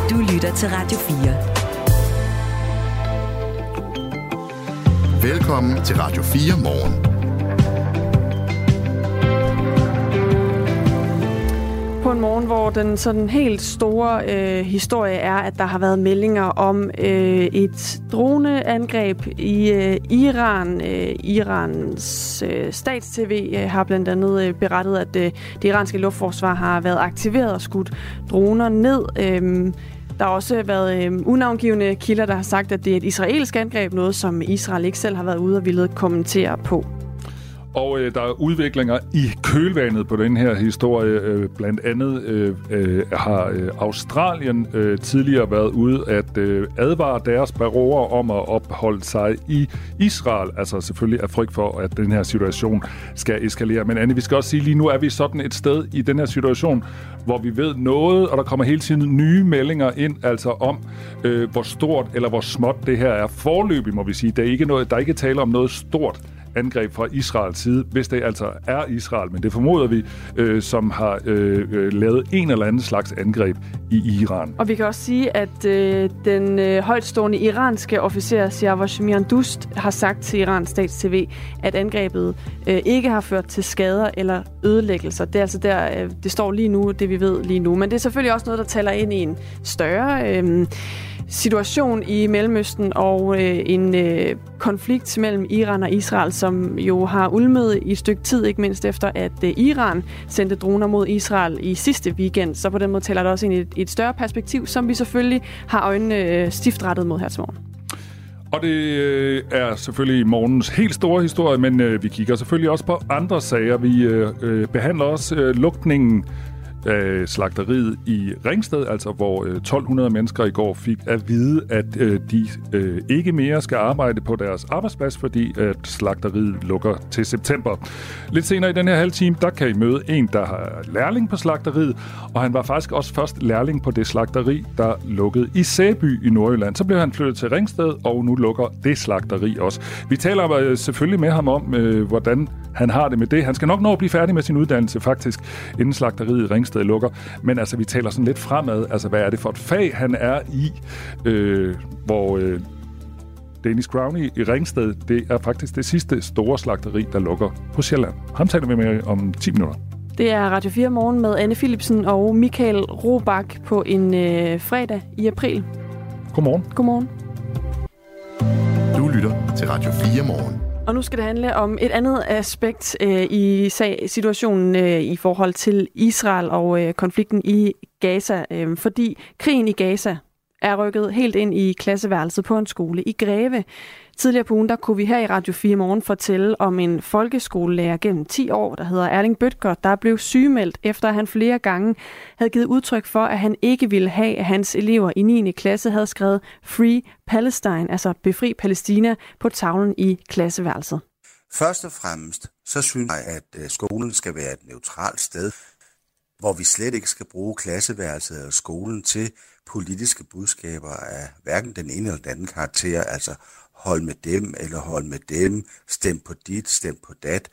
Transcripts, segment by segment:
Du lytter til Radio 4. Velkommen til Radio 4 morgen. På en morgen, hvor den sådan helt store historie er, at der har været meldinger om et droneangreb i Iran. Irans stats-TV har blandt andet berettet, at det iranske luftforsvar har været aktiveret og skudt droner ned. Der har også været unavngivne kilder, der har sagt, at det er et israelsk angreb, noget som Israel ikke selv har været ude og ville kommentere på. Og der er udviklinger i kølvandet på den her historie. Blandt andet har Australien tidligere været ude at advare deres borgere om at opholde sig i Israel. Altså selvfølgelig af frygt for, at den her situation skal eskalere. Men Anne, vi skal også sige, lige nu er vi sådan et sted i den her situation, hvor vi ved noget, og der kommer hele tiden nye meldinger ind, altså om, hvor stort eller hvor småt det her er. Foreløbig, må vi sige. Der er ikke tale om noget stort angreb fra Israels side, hvis det altså er Israel, men det formoder vi, som har lavet en eller anden slags angreb i Iran. Og vi kan også sige, at den højtstående iranske officer Siavash Miandust har sagt til Irans stats-TV, at angrebet ikke har ført til skader eller ødelæggelser. Det er altså der, det står lige nu, det vi ved lige nu. Men det er selvfølgelig også noget, der taler ind i en større situation i Mellemøsten og en konflikt mellem Iran og Israel, som jo har ulmet i et stykke tid, ikke mindst efter, at Iran sendte droner mod Israel i sidste weekend. Så på den måde taler det også ind i et større perspektiv, som vi selvfølgelig har øjnene stift rettet mod her til morgen. Og det er selvfølgelig morgens helt store historie, men vi kigger selvfølgelig også på andre sager. Vi behandler også lukningen af slagteriet i Ringsted, altså hvor 1200 mennesker i går fik at vide, at de ikke mere skal arbejde på deres arbejdsplads, fordi at slagteriet lukker til september. Lidt senere i den her halve time, der kan I møde en, der har lærling på slagteriet, og han var faktisk også først lærling på det slagteri, der lukkede i Sæby i Nordjylland. Så blev han flyttet til Ringsted, og nu lukker det slagteri også. Vi taler selvfølgelig med ham om, hvordan han har det med det. Han skal nok nå at blive færdig med sin uddannelse faktisk, inden slagteriet i Ringsted lukker. Men altså, vi taler sådan lidt fremad. Altså, hvad er det for et fag, han er i? Hvor Danish Crowney i Ringsted, det er faktisk det sidste store slagteri, der lukker på Sjælland. Ham taler vi med om 10 minutter. Det er Radio 4 morgen med Anne Philipsen og Michael Robach på en fredag i april. Godmorgen. Godmorgen. Du lytter til Radio 4 morgen. Og nu skal det handle om et andet aspekt i situationen i forhold til Israel og konflikten i Gaza. Fordi krigen i Gaza er rykket helt ind i klasseværelset på en skole i Greve. Tidligere på ugen, der kunne vi her i Radio 4 morgen fortælle om en folkeskolelærer gennem 10 år, der hedder Erling Bødker, der blev sygemeldt, efter at han flere gange havde givet udtryk for, at han ikke ville have, at hans elever i 9. klasse havde skrevet Free Palestine, altså Befri Palæstina, på tavlen i klasseværelset. Først og fremmest, så synes jeg, at skolen skal være et neutralt sted, hvor vi slet ikke skal bruge klasseværelset eller skolen til politiske budskaber af hverken den ene eller den anden karakter, altså hold med dem, eller hold med dem, stem på dit, stem på dat.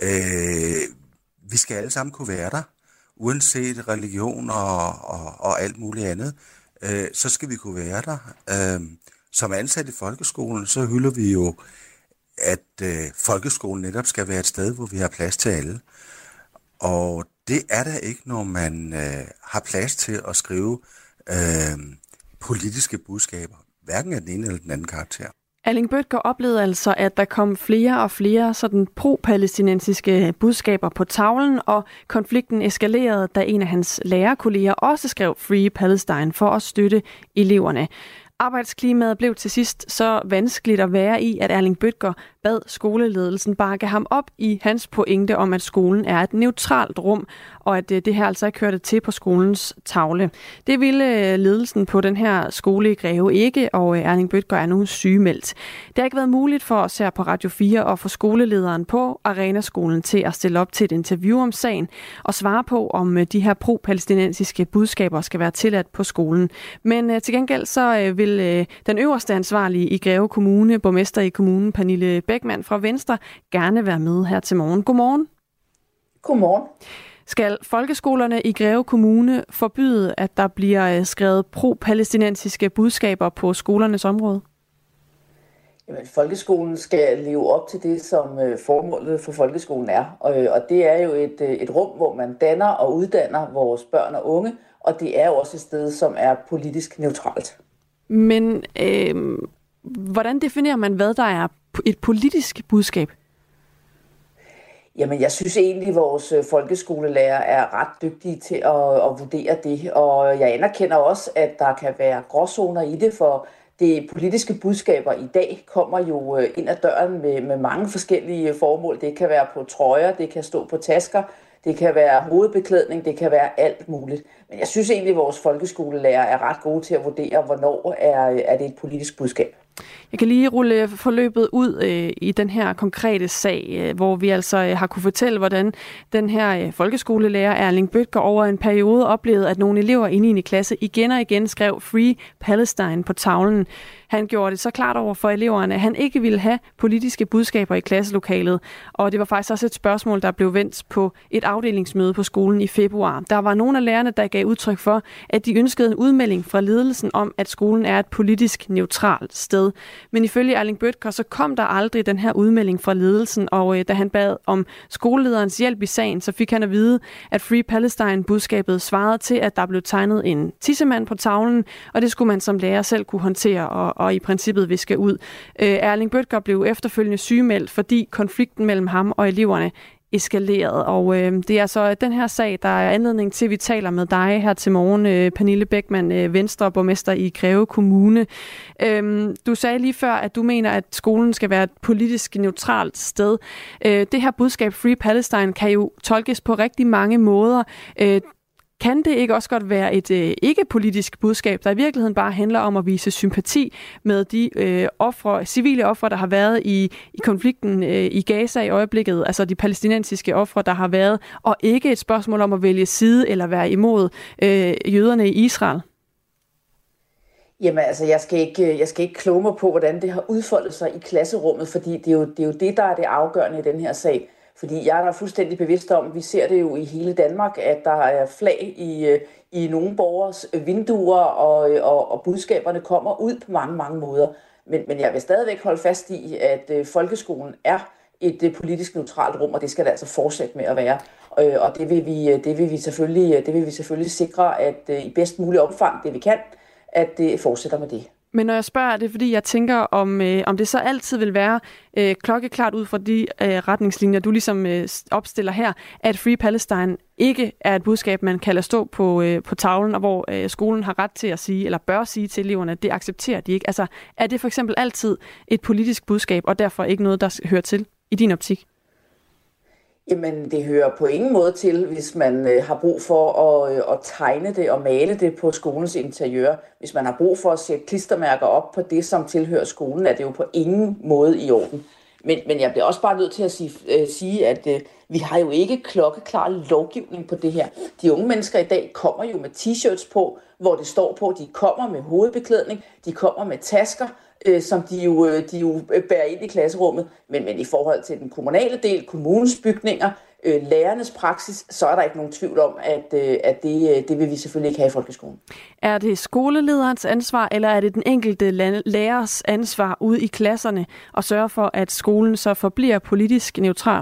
Vi skal alle sammen kunne være der, uanset religion og alt muligt andet. Så skal vi kunne være der. Som ansat i folkeskolen, så hylder vi jo, at folkeskolen netop skal være et sted, hvor vi har plads til alle. Og det er der ikke, når man har plads til at skrive politiske budskaber, hverken af den ene eller den anden karakter. Erling Bødker oplevede altså, at der kom flere og flere sådan pro-palæstinensiske budskaber på tavlen, og konflikten eskalerede, da en af hans lærerkolleger også skrev Free Palestine for at støtte eleverne. Arbejdsklimaet blev til sidst så vanskeligt at være i, at Erling Bødker bad skoleledelsen bakke ham op i hans pointe om, at skolen er et neutralt rum, og at det her altså ikke hørte til på skolens tavle. Det ville ledelsen på den her skole i Greve ikke, og Erling Bødker er nu sygemeldt. Det har ikke været muligt for os her på Radio 4 at få skolelederen på Arenaskolen til at stille op til et interview om sagen og svare på, om de her pro-palæstinensiske budskaber skal være tilladt på skolen. Men til gengæld så vil den øverste ansvarlige i Greve Kommune, borgmester i kommunen, Pernille Beckmann fra Venstre, gerne være med her til morgen. Godmorgen. Godmorgen. Skal folkeskolerne i Greve Kommune forbyde, at der bliver skrevet pro-palæstinensiske budskaber på skolernes område? Jamen, folkeskolen skal leve op til det, som formålet for folkeskolen er. Og det er jo et rum, hvor man danner og uddanner vores børn og unge, og det er jo også et sted, som er politisk neutralt. Men hvordan definerer man, hvad der er et politisk budskab? Jamen, jeg synes egentlig, at vores folkeskolelærer er ret dygtige til at vurdere det. Og jeg anerkender også, at der kan være gråzoner i det, for de politiske budskaber i dag kommer jo ind ad døren med mange forskellige formål. Det kan være på trøjer, det kan stå på tasker, det kan være hovedbeklædning, det kan være alt muligt. Men jeg synes egentlig, at vores folkeskolelærer er ret gode til at vurdere, hvornår er det et politisk budskab. Jeg kan lige rulle forløbet ud i den her konkrete sag, hvor vi altså har kunne fortælle, hvordan den her folkeskolelærer Erling Bødker over en periode oplevede, at nogle elever i 9. klasse igen og igen skrev Free Palestine på tavlen. Han gjorde det så klart over for eleverne, at han ikke ville have politiske budskaber i klasselokalet. Og det var faktisk også et spørgsmål, der blev vendt på et afdelingsmøde på skolen i februar. Der var nogle af lærerne, der gav udtryk for, at de ønskede en udmelding fra ledelsen om, at skolen er et politisk neutralt sted. Men ifølge Erling Bødker, så kom der aldrig den her udmelding fra ledelsen, og da han bad om skolelederens hjælp i sagen, så fik han at vide, at Free Palestine-budskabet svarede til, at der blev tegnet en tissemand på tavlen, og det skulle man som lærer selv kunne håndtere og i princippet viske ud. Erling Bødker blev efterfølgende sygemeldt, fordi konflikten mellem ham og eleverne eskaleret. Og det er altså den her sag, der er anledning til, at vi taler med dig her til morgen, Pernille Beckmann, Venstre-borgmester i Greve Kommune. Du sagde lige før, at du mener, at skolen skal være et politisk neutralt sted. Det her budskab Free Palestine kan jo tolkes på rigtig mange måder. Kan det ikke også godt være et ikke-politisk budskab, der i virkeligheden bare handler om at vise sympati med de civile ofre, der har været i konflikten i Gaza i øjeblikket, altså de palæstinensiske ofre, der har været, og ikke et spørgsmål om at vælge side eller være imod jøderne i Israel? Jamen altså, jeg skal ikke kloge mig på, hvordan det har udfoldet sig i klasserummet, fordi det er jo det, der er det afgørende i den her sag. Fordi jeg er da fuldstændig bevidst om, vi ser det jo i hele Danmark, at der er flag i nogle borgers vinduer, og budskaberne kommer ud på mange, mange måder. Men jeg vil stadigvæk holde fast i, at folkeskolen er et politisk neutralt rum, og det skal det altså fortsætte med at være. Og det vil vi selvfølgelig sikre, at i bedst mulig omfang, det vi kan, at det fortsætter med det. Men når jeg spørger, det er fordi, jeg tænker, om det så altid vil være klokkeklart ud fra de retningslinjer, du ligesom opstiller her, at Free Palestine ikke er et budskab, man kan lade stå på tavlen, og hvor skolen har ret til at sige, eller bør sige til eleverne, at det accepterer de ikke. Altså, er det for eksempel altid et politisk budskab, og derfor ikke noget, der hører til i din optik? Jamen, det hører på ingen måde til, hvis man har brug for at tegne det og male det på skolens interiør. Hvis man har brug for at sætte klistermærker op på det, som tilhører skolen, er det jo på ingen måde i orden. Men jeg bliver også bare nødt til at sige, at vi har jo ikke klokkeklar lovgivning på det her. De unge mennesker i dag kommer jo med t-shirts på, hvor det står på, de kommer med hovedbeklædning, de kommer med tasker, som de jo bærer ind i klasserummet. Men i forhold til den kommunale del, kommunens bygninger, lærernes praksis, så er der ikke nogen tvivl om, at det vil vi selvfølgelig ikke have i folkeskolen. Er det skolelederens ansvar, eller er det den enkelte lærers ansvar ude i klasserne at sørge for, at skolen så forbliver politisk neutral?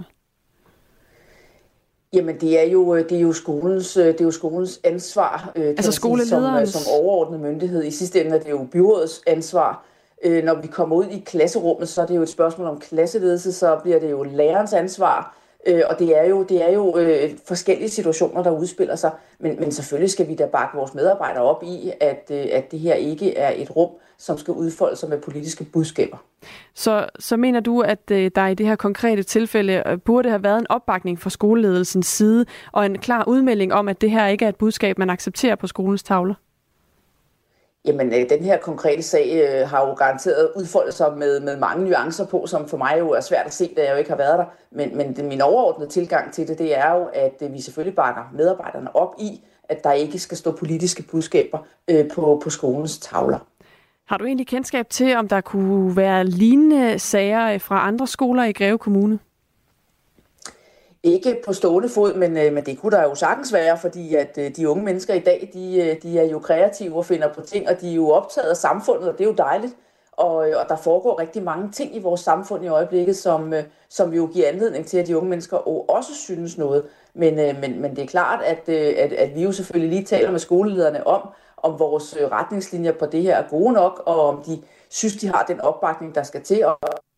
Jamen, det er jo skolens ansvar, altså skolelederens som overordnet myndighed. I sidste ende er det jo byrådets ansvar. Når vi kommer ud i klasserummet, så er det jo et spørgsmål om klasseledelse, så bliver det jo lærerens ansvar. Og det er jo forskellige situationer, der udspiller sig. Men selvfølgelig skal vi da bakke vores medarbejdere op i, at det her ikke er et rum, som skal udfolde sig med politiske budskaber. Så mener du, at der i det her konkrete tilfælde burde have været en opbakning fra skoleledelsens side, og en klar udmelding om, at det her ikke er et budskab, man accepterer på skolens tavler? Jamen, den her konkrete sag har jo garanteret udfoldet sig med mange nuancer på, som for mig jo er svært at se, da jeg jo ikke har været der. Men min overordnede tilgang til det er jo, at vi selvfølgelig bakker medarbejderne op i, at der ikke skal stå politiske budskaber på skolens tavler. Har du egentlig kendskab til, om der kunne være lignende sager fra andre skoler i Greve Kommune? Ikke på stående fod, men det kunne der jo sagtens være, fordi at de unge mennesker i dag, de er jo kreative og finder på ting, og de er jo optaget af samfundet, og det er jo dejligt. Og der foregår rigtig mange ting i vores samfund i øjeblikket, som jo giver anledning til, at de unge mennesker også synes noget. Men det er klart, at vi jo selvfølgelig lige taler med skolelederne om vores retningslinjer på det her er gode nok, og om de synes, de har den opbakning, der skal til.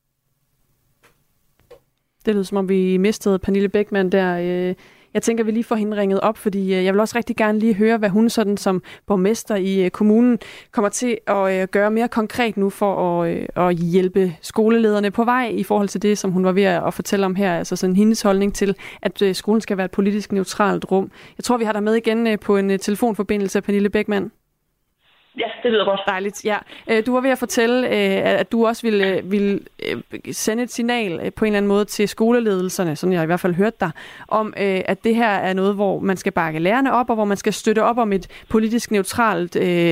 Det lyder som om vi mistede Pernille Bechmann der. Jeg tænker, vi lige får hende ringet op, fordi jeg vil også rigtig gerne lige høre, hvad hun sådan som borgmester i kommunen kommer til at gøre mere konkret nu for at hjælpe skolelederne på vej i forhold til det, som hun var ved at fortælle om her. Altså sådan hendes holdning til, at skolen skal være et politisk neutralt rum. Jeg tror, vi har dig med igen på en telefonforbindelse, Pernille Bechmann. Ja, det lyder godt. Dejligt, ja. Du var ved at fortælle, at du også ville sende et signal på en eller anden måde til skoleledelserne, sådan jeg i hvert fald hørte dig, om at det her er noget, hvor man skal bakke lærerne op, og hvor man skal støtte op om et politisk neutralt,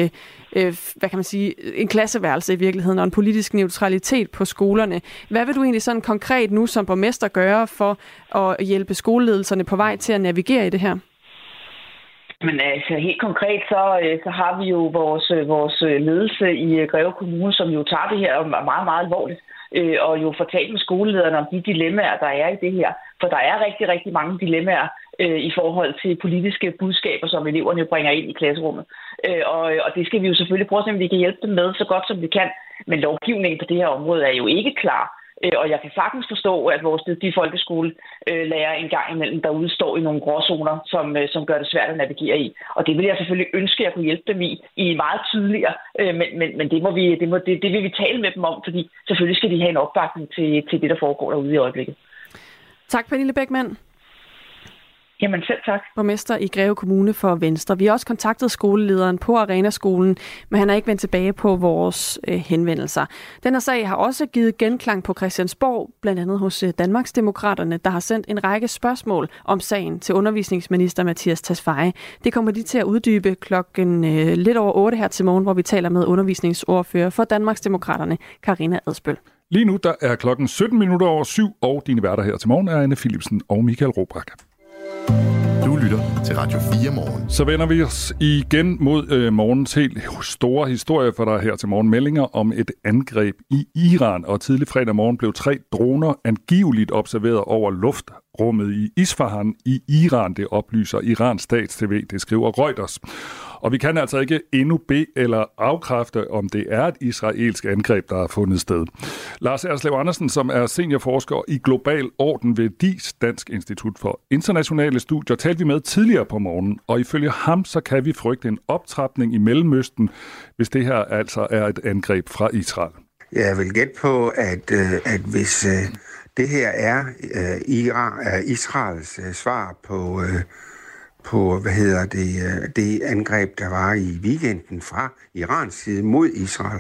hvad kan man sige, en klasseværelse i virkeligheden, og en politisk neutralitet på skolerne. Hvad vil du egentlig sådan konkret nu som borgmester gøre for at hjælpe skoleledelserne på vej til at navigere i det her? Men altså helt konkret, så har vi jo vores ledelse i Greve Kommune, som jo tager det her meget, meget alvorligt, og jo får talt med skolelederne om de dilemmaer, der er i det her. For der er rigtig, rigtig mange dilemmaer i forhold til politiske budskaber, som eleverne bringer ind i klasserummet. Og det skal vi jo selvfølgelig prøve at se, om vi kan hjælpe dem med så godt, som vi kan. Men lovgivningen på det her område er jo ikke klar. Og jeg kan sagtens forstå, at vores dygtige folkeskolelærer en gang imellem derude står i nogle gråzoner, som gør det svært at navigere i. Og det vil jeg selvfølgelig ønske, at jeg kunne hjælpe dem i meget tydeligere. Men det vil vi tale med dem om, fordi selvfølgelig skal de have en opbakning til det, der foregår derude i øjeblikket. Tak, Pernille Bechmann. Jamen selv tak. Borgmester i Greve Kommune for Venstre. Vi har også kontaktet skolelederen på Arenaskolen, men han er ikke vendt tilbage på vores henvendelser. Den her sag har også givet genklang på Christiansborg, blandt andet hos Danmarksdemokraterne, der har sendt en række spørgsmål om sagen til undervisningsminister Mattias Tesfaye. Det kommer de til at uddybe klokken lidt over 8 her til morgen, hvor vi taler med undervisningsordfører for Danmarksdemokraterne, Karina Adsbøl. Lige nu der er klokken 17:17, og dine værter her til morgen er Anne Philipsen og Michael Robach. Du lytter til Radio 4 Morgen. Så vender vi os igen mod morgens helt store historie, for der er her til morgen meldinger om et angreb i Iran. Og tidlig fredag morgen blev 3 droner angiveligt observeret over luftrummet i Isfahan i Iran. Det oplyser Irans stats-TV, det skriver Reuters. Og vi kan altså ikke endnu bede eller afkræfte, om det er et israelsk angreb, der har fundet sted. Lars Erslev Andersen, som er seniorforsker i global orden ved DIS, Dansk Institut for Internationale Studier, talte vi med tidligere på morgenen. Og ifølge ham, så kan vi frygte en optrapning i Mellemøsten, hvis det her altså er et angreb fra Israel. Jeg vil gætte på, at hvis det her er Israels svar på det angreb, der var i weekenden fra Irans side mod Israel,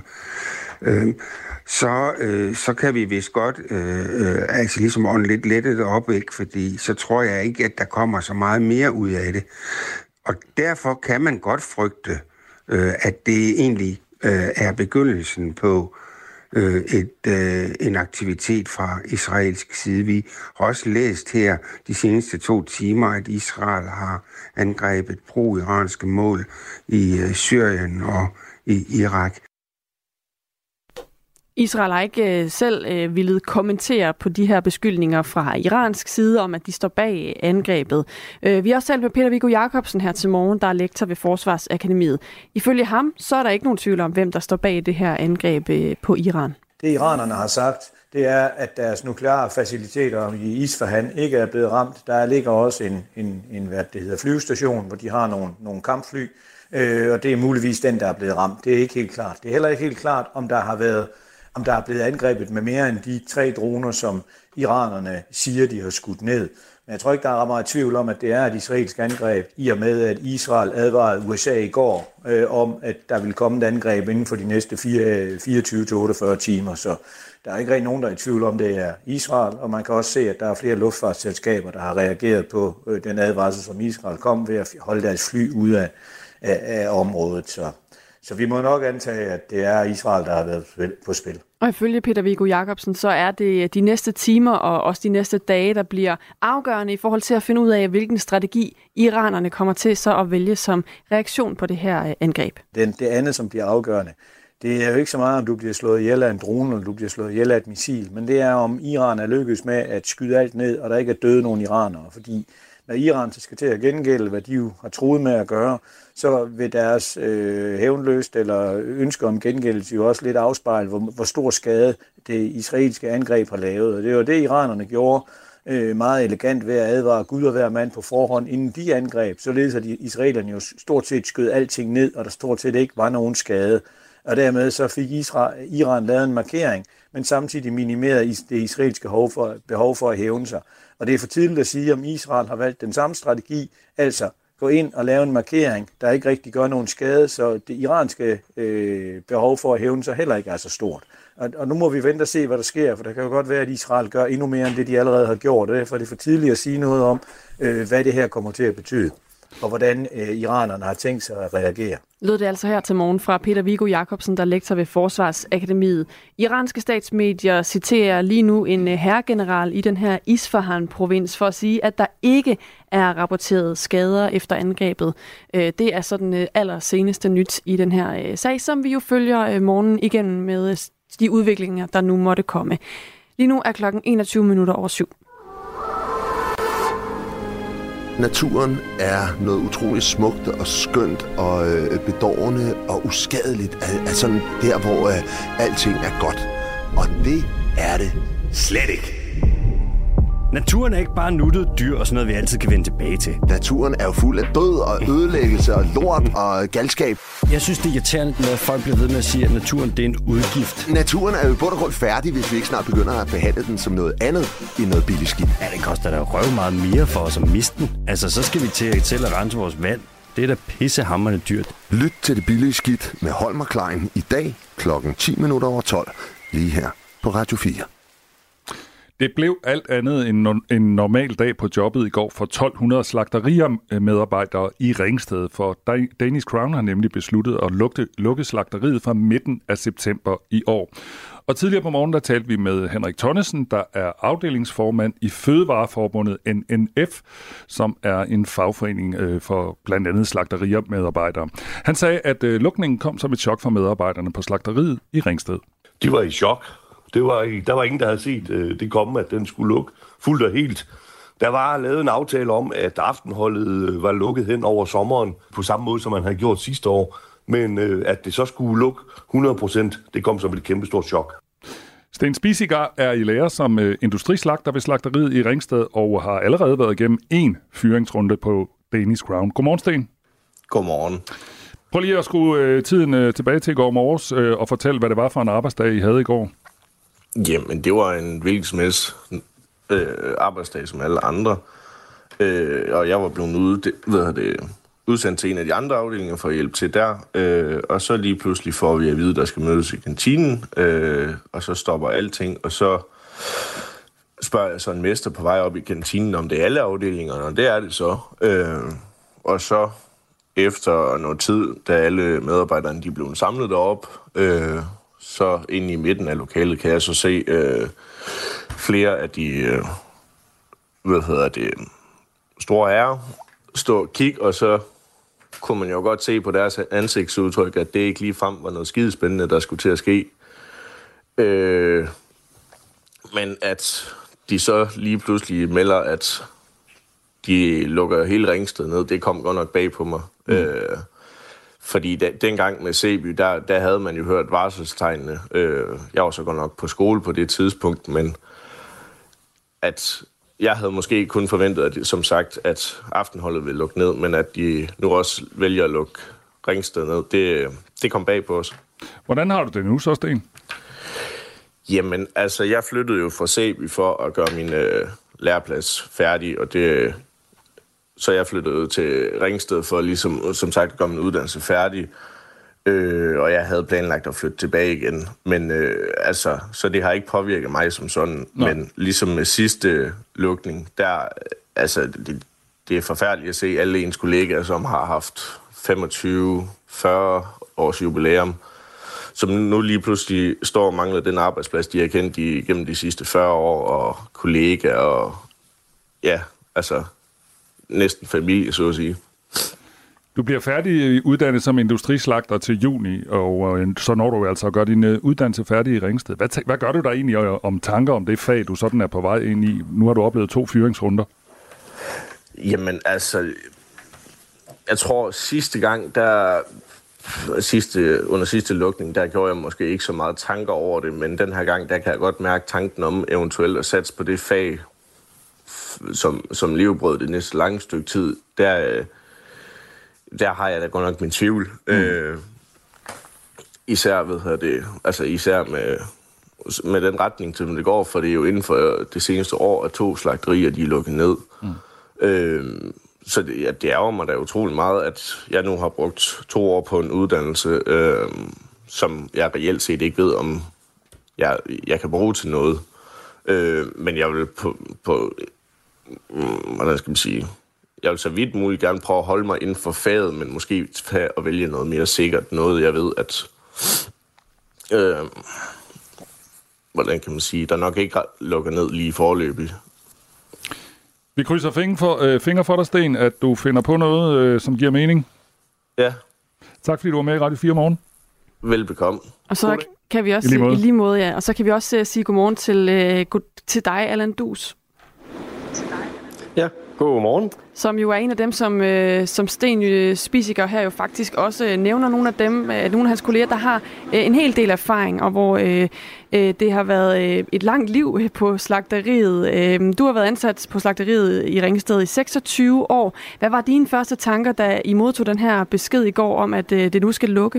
så kan vi vist godt altså ligesom ånde lidt lettet op, ikke? Fordi så tror jeg ikke, at der kommer så meget mere ud af det. Og derfor kan man godt frygte, at det egentlig er begyndelsen på en aktivitet fra israelsk side. Vi har også læst her de seneste 2 timer, at Israel har angrebet pro-iranske mål i Syrien og i Irak. Israel har ikke selv ville kommentere på de her beskyldninger fra iransk side om, at de står bag angrebet. Vi har også talt med Peter Viggo Jacobsen her til morgen, der er lektor ved Forsvarsakademiet. Ifølge ham, så er der ikke nogen tvivl om, hvem der står bag det her angreb på Iran. Det iranerne har sagt, det er, at deres nukleare faciliteter i Isfahan ikke er blevet ramt. Der ligger også en flyvestation, hvor de har nogle kampfly, og det er muligvis den, der er blevet ramt. Det er ikke helt klart. Det er heller ikke helt klart, om der er blevet angrebet med mere end de 3 droner, som iranerne siger, de har skudt ned. Men jeg tror ikke, der er meget tvivl om, at det er et israelsk angreb, i og med, at Israel advarede USA i går om, at der vil komme et angreb inden for de næste 24-48 timer. Så der er ikke rigtig nogen, der er i tvivl om, det er Israel, og man kan også se, at der er flere luftfartsselskaber, der har reageret på den advarsel, som Israel kom ved at holde deres fly ude af området. Så vi må nok antage, at det er Israel, der har været på spil. Og ifølge Peter Viggo Jacobsen, så er det de næste timer og også de næste dage, der bliver afgørende i forhold til at finde ud af, hvilken strategi iranerne kommer til så at vælge som reaktion på det her angreb. Det andet, som bliver afgørende, det er jo ikke så meget, om du bliver slået ihjel af en drone, eller du bliver slået ihjel af et missil, men det er, om Iran er lykkedes med at skyde alt ned, og der ikke er døde nogen iranere. Fordi når Iran skal til at gengælde, hvad de jo har troet med at gøre, så vil deres hævnløst eller ønske om gengældelse jo også lidt afspejle, hvor stor skade det israelske angreb har lavet. Og det var det, iranerne gjorde meget elegant ved at advare Gud og hver mand på forhånd, inden de angreb. Således at israelerne jo stort set skød alting ned, og der stort set ikke var nogen skade. Og dermed så fik Iran lavet en markering, men samtidig minimeret det israelske behov for at hævne sig. Og det er for tidligt at sige, om Israel har valgt den samme strategi, altså gå ind og lave en markering, der ikke rigtig gør nogen skade, så det iranske behov for at hævne sig heller ikke er så stort. Og nu må vi vente og se, hvad der sker, for der kan jo godt være, at Israel gør endnu mere, end det de allerede har gjort. Og derfor er det for tidligt at sige noget om, hvad det her kommer til at betyde, og hvordan iranerne har tænkt sig at reagere. Lød det altså her til morgen fra Peter Viggo Jacobsen, der er lektor ved Forsvarsakademiet. Iranske statsmedier citerer lige nu en hærgeneral i den her Isfahan-provins for at sige, at der ikke er rapporteret skader efter angrebet. Det er sådan allerseneste nyt i den her sag, som vi jo følger morgen igennem med de udviklinger, der nu måtte komme. Lige nu er klokken 21:07. Naturen er noget utroligt smukt og skønt og bedårende og uskadeligt. Altså der, hvor alting er godt. Og det er det slet ikke. Naturen er ikke bare nuttet dyr og sådan noget, vi altid kan vende tilbage til. Naturen er jo fuld af død og ødelæggelse og lort og galskab. Jeg synes, det er irriterende, når folk bliver ved med at sige, at naturen det er en udgift. Naturen er jo i bund og grund færdig, hvis vi ikke snart begynder at behandle den som noget andet end noget billigt skidt. Ja, det koster da røv meget mere for os at miste den. Altså, så skal vi til at rense vores vand. Det er da pissehammerende dyrt. Lyt til det billige skidt med Holm og Klein i dag klokken 10:12 lige her på Radio 4. Det blev alt andet end en normal dag på jobbet i går for 1200 slagterier-medarbejdere i Ringsted, for Danish Crown har nemlig besluttet at lukke slagteriet fra midten af september i år. Og tidligere på morgen, der talte vi med Henrik Tonnesen, der er afdelingsformand i Fødevareforbundet NNF, som er en fagforening for blandt andet slagterier-medarbejdere. Han sagde, at lukningen kom som et chok for medarbejderne på slagteriet i Ringsted. De var i chok. Der var ingen, der havde set det komme, at den skulle lukke fuldt og helt. Der var lavet en aftale om, at aftenholdet var lukket hen over sommeren, på samme måde, som man havde gjort sidste år. Men at det så skulle lukke 100%, det kom som et kæmpestort chok. Sten Spisigar er i lære som industrislagter ved slagteriet i Ringsted, og har allerede været igennem en fyringsrunde på Danish Crown. Godmorgen, Sten. Godmorgen. Prøv lige at skrue tiden tilbage til i går morges og fortælle, hvad det var for en arbejdsdag, I havde i går. Jamen, det var en hvilken som helst arbejdsdag som alle andre. Og jeg var blevet udsendt til en af de andre afdelinger for at hjælpe til der. Og så lige pludselig får vi at vide, at der skal mødes i kantinen. Og så stopper alting. Og så spørger jeg så en mester på vej op i kantinen, om det er alle afdelingerne. Og det er det så. Og så efter noget tid, da alle medarbejderne de blev samlet derop, så inde i midten af lokalet kan jeg så se flere af de store herrer stå og kigge, og så kunne man jo godt se på deres ansigtsudtryk, at det ikke ligefrem var noget skidespændende, der skulle til at ske. Men at de så lige pludselig melder, at de lukker hele Ringsted ned, det kom godt nok bag på mig. Fordi dengang med Seby, der havde man jo hørt varselstegnene. Jeg var så godt nok på skole på det tidspunkt, men at jeg havde måske kun forventet, at, som sagt, at aftenholdet ville lukke ned, men at de nu også vælger at lukke Ringsted ned, det kom bag på os. Hvordan har du det nu så, Sten? Jamen, altså, jeg flyttede jo fra Seby for at gøre min læreplads færdig, og så jeg flyttede til Ringsted for ligesom, som sagt, at gøre min uddannelse færdig. Og jeg havde planlagt at flytte tilbage igen. Men så det har ikke påvirket mig som sådan. Nå. Men ligesom med sidste lukning, det er forfærdeligt at se alle ens kollegaer, som har haft 25, 40 års jubilæum, som nu lige pludselig står og mangler den arbejdsplads, de har kendt gennem de sidste 40 år, og kollegaer, og ja, altså næsten familie, så at sige. Du bliver færdig uddannet som industrislagter til juni, og så når du altså at gøre din uddannelse færdig i Ringsted. Hvad gør du der egentlig om tanker om det fag, du sådan er på vej ind i? Nu har du oplevet 2 fyringsrunder. Jamen altså, jeg tror sidste gang, under sidste lukning, der gjorde jeg måske ikke så meget tanker over det, men den her gang, der kan jeg godt mærke tanken om eventuelt at satse på det fag, som levebrød det næste lange stykke tid. Der har jeg da godt nok min tvivl. Især med den retning, som det går, for det er jo inden for det seneste år, at 2 slagterier, de er lukket ned. Så det ærger mig da utrolig meget, at jeg nu har brugt 2 år på en uddannelse, som jeg reelt set ikke ved, om jeg kan bruge til noget. Men jeg vil hvordan skal man sige... Jeg vil så vidt muligt gerne prøve at holde mig inden for faget, men måske tage og vælge noget mere sikkert. Noget, jeg ved, at... hvordan kan man sige? Der nok ikke lukker ned lige foreløbig. Vi krydser fingre for dig, Sten, at du finder på noget, som giver mening. Ja. Tak, fordi du var med i Radio 4 morgen. Velbekomme. Og så kan vi også... I lige måde, ja. Og så kan vi også sige godmorgen til dig, Allan Duus. Ja, godmorgen. Som jo er en af dem, som Sten Spiesiger her jo faktisk også nævner nogle af hans kolleger, der har en hel del erfaring, og hvor det har været et langt liv på slagteriet. Du har været ansat på slagteriet i Ringsted i 26 år. Hvad var dine første tanker, da I modtog den her besked i går om, at det nu skal lukke?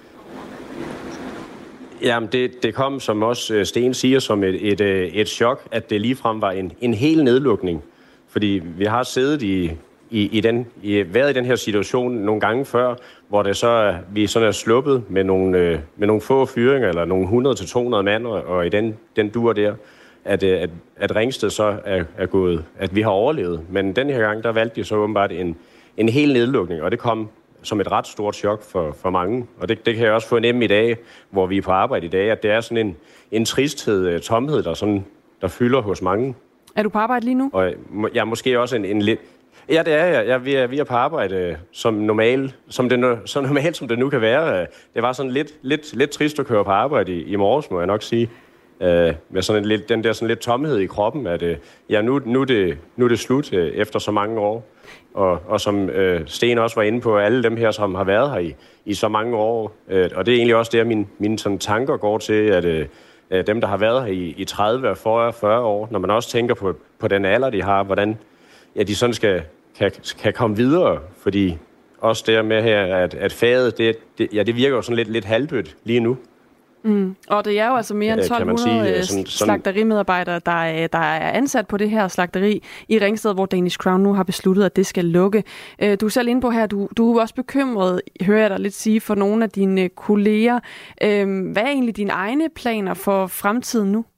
Jamen, det kom, som også Sten siger, som et chok, at det ligefrem var en hel nedlukning. Fordi vi har siddet været i den her situation nogle gange før, hvor vi sådan er sluppet med nogle få fyringer, eller nogle 100-200 mand, og i den dur der, at Ringsted så er gået, at vi har overlevet. Men den her gang, der valgte de så åbenbart en hel nedlukning, og det kom som et ret stort chok for mange. Og det kan jeg også fornemme i dag, hvor vi er på arbejde i dag, at det er sådan en tristhed, tomhed, der fylder hos mange. Er du på arbejde lige nu? Og jeg er måske også en lidt... Ja, det er jeg. Vi er på arbejde så normalt som det nu kan være. Det var sådan lidt trist at køre på arbejde i morges, må jeg nok sige. Med sådan den der sådan lidt tomhed i kroppen, at nu er det slut efter så mange år. Og som Sten også var inde på, alle dem her, som har været her i så mange år. Og det er egentlig også der, mine sådan tanker går til, at dem, der har været her i 30, 40 år, når man også tænker på den alder, de har, hvordan de sådan kan komme videre. Fordi også der med her, at faget, det virker jo sådan lidt halvdødt lige nu. Og det er jo altså mere end 1200 slagterimedarbejdere, der er ansat på det her slagteri i Ringsted, hvor Danish Crown nu har besluttet, at det skal lukke. Du er selv inde på her, du er også bekymret, hører jeg dig lidt sige, for nogle af dine kolleger. Hvad er egentlig dine egne planer for fremtiden nu?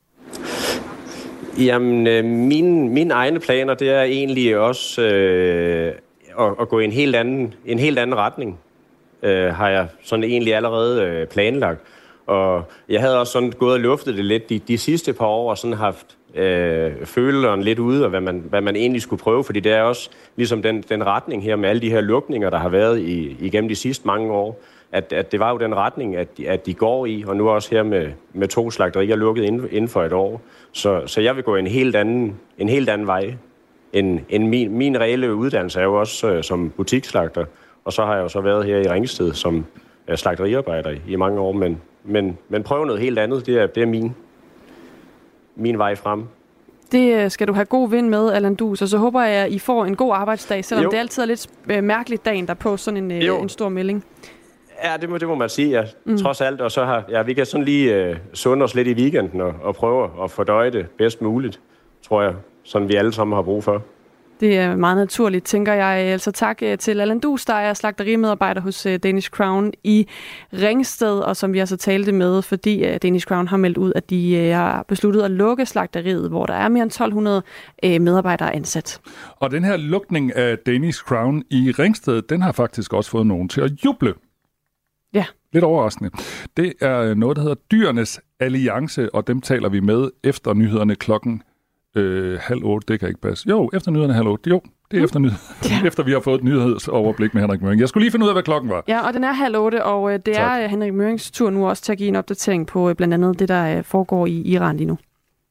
Jamen, mine egne planer, det er egentlig også at gå i en helt anden retning, har jeg sådan egentlig allerede planlagt. Og jeg havde også sådan gået og luftet det lidt de sidste par år, og sådan haft følelsen lidt ude af, hvad man egentlig skulle prøve. Fordi det er også ligesom den retning her med alle de her lukninger, der har været igennem de sidste mange år. At det var jo den retning, at de går i, og nu også her med 2 slagterier lukket inden for et år. Så jeg vil gå en helt anden vej. Min reelle uddannelse er jo også som butiksslagter, og så har jeg jo så været her i Ringsted som slagteriarbejder i mange år, men prøve noget helt andet, det er min vej frem. Det skal du have god vind med, Allan Duus, og så håber jeg, at I får en god arbejdsdag, selvom det altid er lidt mærkeligt dagen, der på sådan en stor melding. Ja, det må man sige, ja. Trods alt. Og så vi kan sådan lige sunde os lidt i weekenden og prøve at fordøje det bedst muligt, tror jeg, sådan vi alle sammen har brug for. Det er meget naturligt, tænker jeg. Altså tak til Allan Duus, der er slagterimedarbejder hos Danish Crown i Ringsted, og som vi altså talte med, fordi Danish Crown har meldt ud, at de har besluttet at lukke slagteriet, hvor der er mere end 1200 medarbejdere ansat. Og den her lukning af Danish Crown i Ringsted, den har faktisk også fået nogen til at juble. Lidt overraskende. Det er noget, der hedder Dyrenes Alliance, og dem taler vi med efter nyhederne klokken 7:30. Det kan ikke passe. Jo, efter nyhederne 7:30. Jo, det er efter vi har fået et nyhedsoverblik med Henrik Møring. Jeg skulle lige finde ud af, hvad klokken var. Ja, og den er 7:30, og det er Henrik Mørings tur nu også til at give en opdatering på blandt andet det, der foregår i Iran lige nu.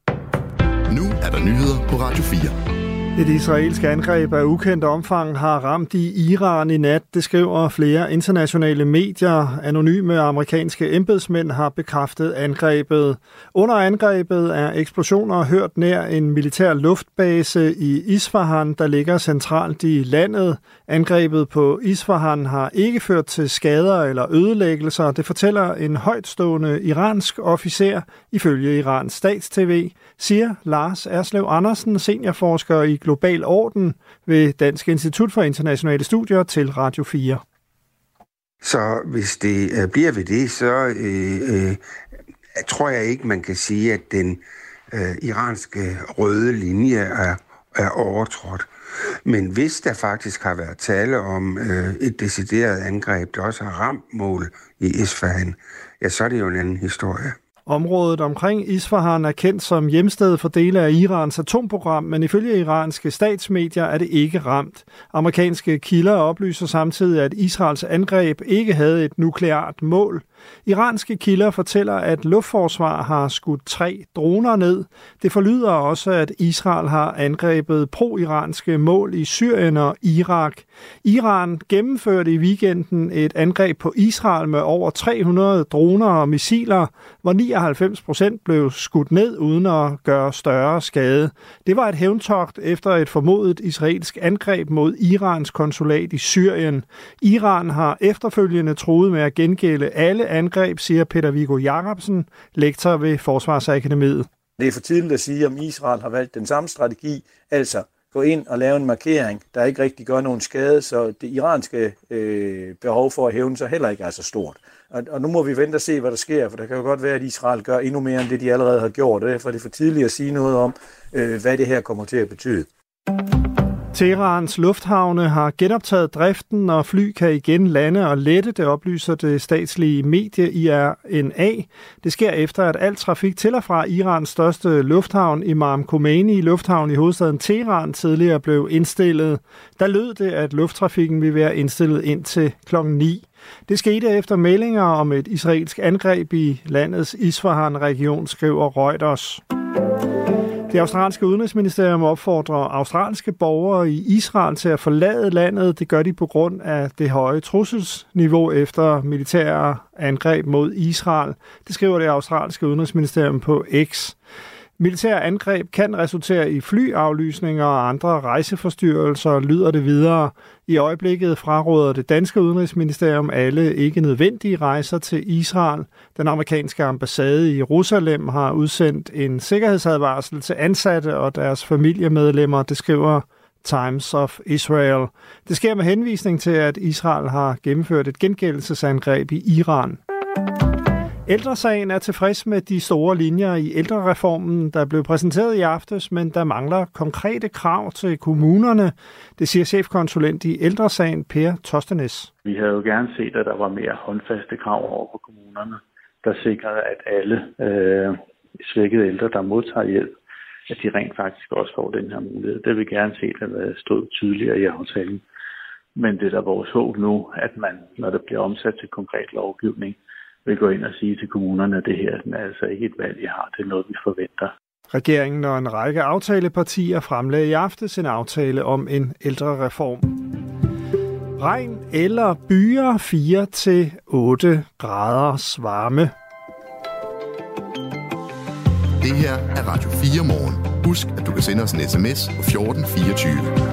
Nu er der nyheder på Radio 4. Et israelsk angreb af ukendt omfang har ramt i Iran i nat, det skriver flere internationale medier. Anonyme amerikanske embedsmænd har bekræftet angrebet. Under angrebet er eksplosioner hørt nær en militær luftbase i Isfahan, der ligger centralt i landet. Angrebet på Isfahan har ikke ført til skader eller ødelæggelser. Det fortæller en højtstående iransk officer ifølge Irans stats-TV, siger Lars Erslev Andersen, seniorforsker i global orden ved Dansk Institut for Internationale Studier til Radio 4. Så hvis det bliver ved det, så tror jeg ikke, man kan sige, at den iranske røde linje er overtrådt. Men hvis der faktisk har været tale om et decideret angreb, der også har ramt mål i Isfahan, ja, så er det jo en anden historie. Området omkring Isfahan er kendt som hjemsted for dele af Irans atomprogram, men ifølge iranske statsmedier er det ikke ramt. Amerikanske kilder oplyser samtidig, at Israels angreb ikke havde et nukleart mål. Iranske kilder fortæller, at luftforsvar har skudt 3 droner ned. Det forlyder også, at Israel har angrebet pro-iranske mål i Syrien og Irak. Iran gennemførte i weekenden et angreb på Israel med over 300 droner og missiler, hvor 99% blev skudt ned uden at gøre større skade. Det var et hævntogt efter et formodet israelsk angreb mod Irans konsulat i Syrien. Iran har efterfølgende truet med at gengælde alle angreb, siger Peter Viggo Jacobsen, lektor ved Forsvarsakademiet. Det er for tidligt at sige, om Israel har valgt den samme strategi, altså gå ind og lave en markering, der ikke rigtig gør nogen skade, så det iranske behov for at hævne sig heller ikke er så stort. Og nu må vi vente og se, hvad der sker, for der kan jo godt være, at Israel gør endnu mere end det, de allerede har gjort, og derfor er det for tidligt at sige noget om, hvad det her kommer til at betyde. Teherans lufthavne har genoptaget driften, og fly kan igen lande og lette, det oplyser det statslige medie IRNA. Det sker efter, at al trafik til og fra Irans største lufthavn, Imam Khomeini lufthavn i hovedstaden Teheran, tidligere blev indstillet. Der lød det, at lufttrafikken vil være indstillet indtil klokken 9. Det skete efter meldinger om et israelsk angreb i landets Isfahan-region, skriver Reuters. Det australske udenrigsministerium opfordrer australske borgere i Israel til at forlade landet. Det gør de på grund af det høje trusselsniveau efter militære angreb mod Israel. Det skriver det australske udenrigsministerium på X. Militære angreb kan resultere i flyaflysninger og andre rejseforstyrrelser, lyder det videre. I øjeblikket fraråder det danske udenrigsministerium alle ikke nødvendige rejser til Israel. Den amerikanske ambassade i Jerusalem har udsendt en sikkerhedsadvarsel til ansatte og deres familiemedlemmer, det skriver Times of Israel. Det sker med henvisning til, at Israel har gennemført et gengældelsesangreb i Iran. Ældresagen er tilfreds med de store linjer i ældrereformen, der blev præsenteret i aftes, men der mangler konkrete krav til kommunerne. Det siger chefkonsulent i Ældresagen, Per Tostenes. Vi havde jo gerne set, at der var mere håndfaste krav over på kommunerne, der sikrede, at alle svækkede ældre, der modtager hjælp, at de rent faktisk også får den her mulighed. Det vil vi gerne se, at det stod tydeligere i aftalen. Men det er da vores håb nu, at man, når det bliver omsat til konkret lovgivning, vil gå ind og sige til kommunerne, at det her er altså ikke et valg, I har. Det er noget, vi forventer. Regeringen og en række aftalepartier fremlagde i aftes en aftale om en ældrereform. Regn eller byer 4-8 graders varme. Det her er Radio 4 morgen. Husk, at du kan sende os en sms på 1424.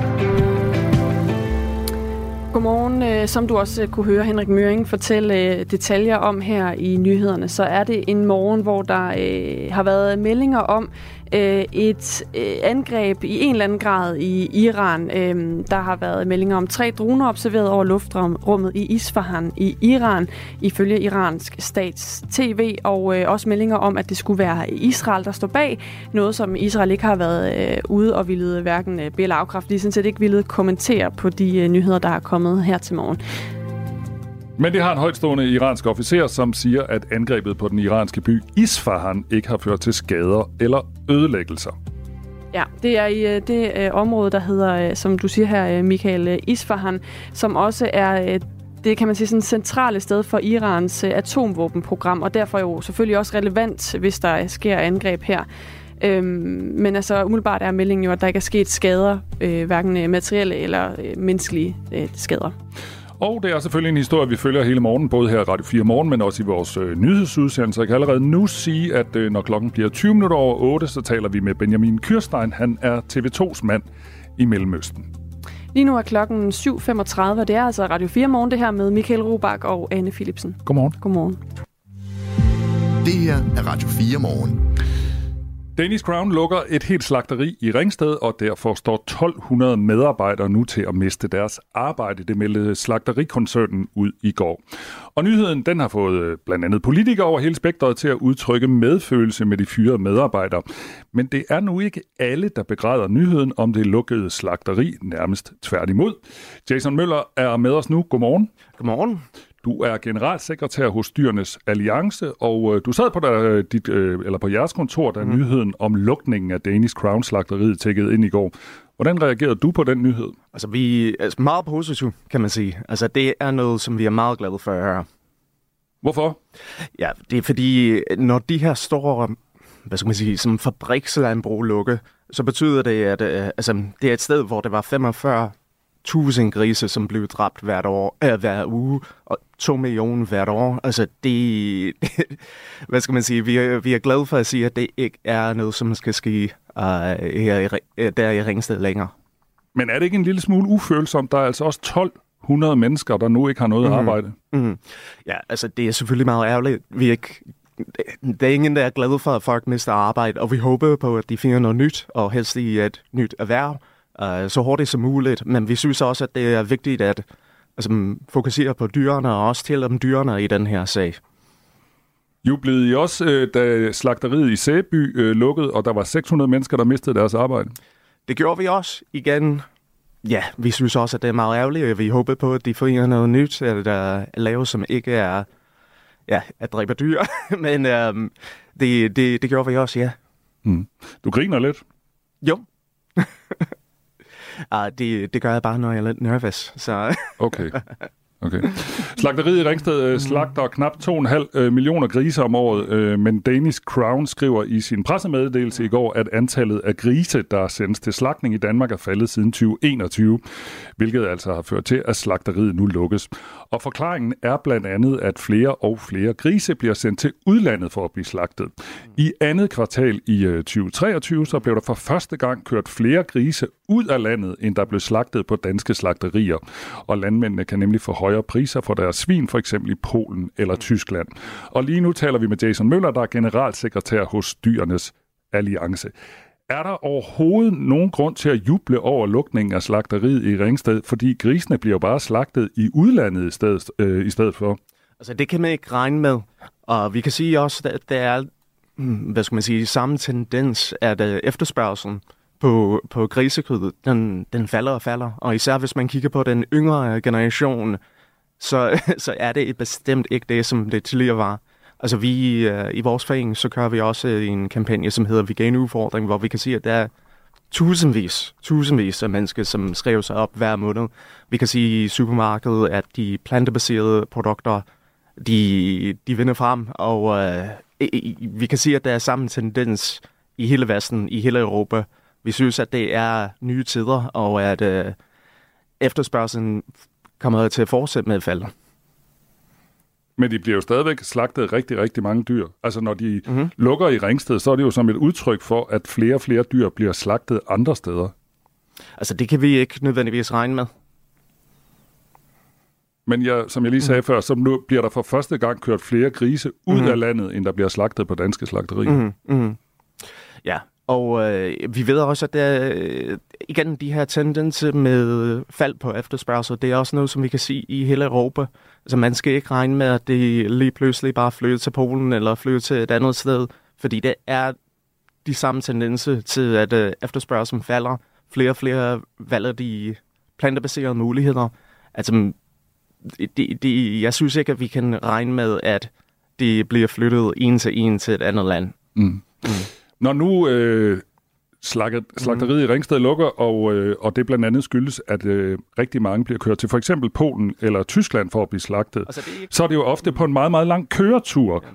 Godmorgen. Som du også kunne høre Henrik Møring fortælle detaljer om her i nyhederne, så er det en morgen, hvor der har været meldinger om et angreb i en eller anden grad i Iran. Der har været meldinger om 3 droner observeret over luftrummet i Isfahan i Iran, ifølge iransk stats-TV, og også meldinger om, at det skulle være Israel, der står bag. Noget, som Israel ikke har været ude og ville hverken be- eller afkræfte. De sådan set ikke ville kommentere på de nyheder, der er kommet her til morgen. Men det har en højtstående iransk officer, som siger, at angrebet på den iranske by Isfahan ikke har ført til skader eller ødelæggelser. Ja, det er i det område, der hedder, som du siger her, Michael, Isfahan, som også er det, kan man sige, sådan et centralt sted for Irans atomvåbenprogram, og derfor jo selvfølgelig også relevant, hvis der sker angreb her. Men altså umiddelbart er meldingen jo, at der ikke er sket skader, hverken materielle eller menneskelige skader. Og det er selvfølgelig en historie, vi følger hele morgen, både her i Radio 4 Morgen, men også i vores nyhedsudsendelse. Jeg kan allerede nu sige, at når klokken bliver 20 minutter over 8, så taler vi med Benjamin Kürstein. Han er TV2's mand i Mellemøsten. Lige nu er klokken 7.35, og det er altså Radio 4 Morgen, det her med Michael Robach og Anne Philipsen. Godmorgen. Godmorgen. Det her er Radio 4 Morgen. Danish Crown lukker et helt slagteri i Ringsted, og derfor står 1200 medarbejdere nu til at miste deres arbejde. Det meldte slagterikoncernen ud i går. Og nyheden, den har fået blandt andet politikere over hele spektret til at udtrykke medfølelse med de fyrede medarbejdere. Men det er nu ikke alle, der begræder nyheden om det lukkede slagteri, nærmest tværtimod. Jason Møller er med os nu. Godmorgen. Godmorgen. Du er generalsekretær hos Dyrenes Alliance, og du sad på på jeres kontor, da nyheden om lukningen af Danish Crown-slagteriet tækkede ind i går. Hvordan reagerede du på den nyhed? Altså, vi er meget positive, kan man sige. Altså, det er noget, som vi er meget glade for at høre. Hvorfor? Ja, det er fordi, når de her store, som fabrikslandbrug lukker, så betyder det, at det er et sted, hvor det var 45.000 grise, som blev dræbt hver uge, og 2 millioner hvert år. Altså, vi er glade for at sige, at det ikke er noget, som skal ske der i Ringsted længere. Men er det ikke en lille smule ufølsomt? Der er altså også 1200 mennesker, der nu ikke har noget arbejde. Mm-hmm. Ja, altså, det er selvfølgelig meget ærgerligt. Der er ingen, der er glade for, at folk mister arbejde, og vi håber på, at de finder noget nyt, og helst i et nyt erhverv. Så hurtigt som muligt, men vi synes også, at det er vigtigt at fokusere på dyrene og også tale om dyrene i den her sag. Jublede I også, da slagteriet i Sæby lukkede, og der var 600 mennesker, der mistede deres arbejde? Det gjorde vi også igen. Ja, vi synes også, at det er meget ærgerligt. Vi håber på, at de får noget nyt at lave, som ikke er at dræbe dyr. Men det gjorde vi også, ja. Mm. Du griner lidt? Jo. Det gør jeg bare, når jeg er lidt nervøs. Så. Okay. Slagteriet i Ringsted slagter knap 2,5 millioner grise om året, men Danish Crown skriver i sin pressemeddelelse i går, at antallet af grise, der sendes til slagtning i Danmark, er faldet siden 2021, hvilket altså har ført til, at slagteriet nu lukkes. Og forklaringen er blandt andet, at flere og flere grise bliver sendt til udlandet for at blive slagtet. I andet kvartal i 2023, så blev der for første gang kørt flere grise ud af landet, end der blev slagtet på danske slagterier. Og landmændene kan nemlig få højere priser for deres svin, for eksempel i Polen eller Tyskland. Og lige nu taler vi med Jason Møller, der er generalsekretær hos Dyrenes Alliance. Er der overhovedet nogen grund til at juble over lukningen af slagteriet i Ringsted, fordi grisene bliver bare slagtet i udlandet i stedet for? Altså, det kan man ikke regne med. Og vi kan sige også, at der er, samme tendens, at efterspørgselen på grisekød, den falder og falder. Og især hvis man kigger på den yngre generation, så er det bestemt ikke det, som det tidligere var. Altså i vores forening, så kører vi også en kampagne, som hedder Veganudfordring, hvor vi kan sige, at der er tusindvis af mennesker, som skriver sig op hver måned. Vi kan sige i supermarkedet, at de plantebaserede produkter, de vinder frem, og vi kan sige, at der er samme tendens i hele Vesten, i hele Europa. Vi synes, at det er nye tider, og at efterspørgselen kommer til at fortsætte med at falde. Men de bliver jo stadigvæk slagtet rigtig, rigtig mange dyr. Altså når de lukker i Ringsted, så er det jo som et udtryk for, at flere og flere dyr bliver slagtet andre steder. Altså det kan vi ikke nødvendigvis regne med. Men som jeg lige sagde før, så nu bliver der for første gang kørt flere grise ud af landet, end der bliver slagtet på danske slagterier. Ja, og vi ved også, at der igen de her tendenser med fald på efterspørgsel, det er også noget, som vi kan se i hele Europa. Altså man skal ikke regne med, at det lige pludselig bare flytter til Polen eller flytter til et andet sted, fordi det er de samme tendenser til, at efterspørgselen falder. Flere og flere valger de plantebaserede muligheder. Altså jeg synes ikke, at vi kan regne med, at det bliver flyttet en til et andet land. Når nu slagteriet i Ringsted lukker, og det blandt andet skyldes, at rigtig mange bliver kørt til for eksempel Polen eller Tyskland for at blive slagtet, så er det jo ofte på en meget, meget lang køretur.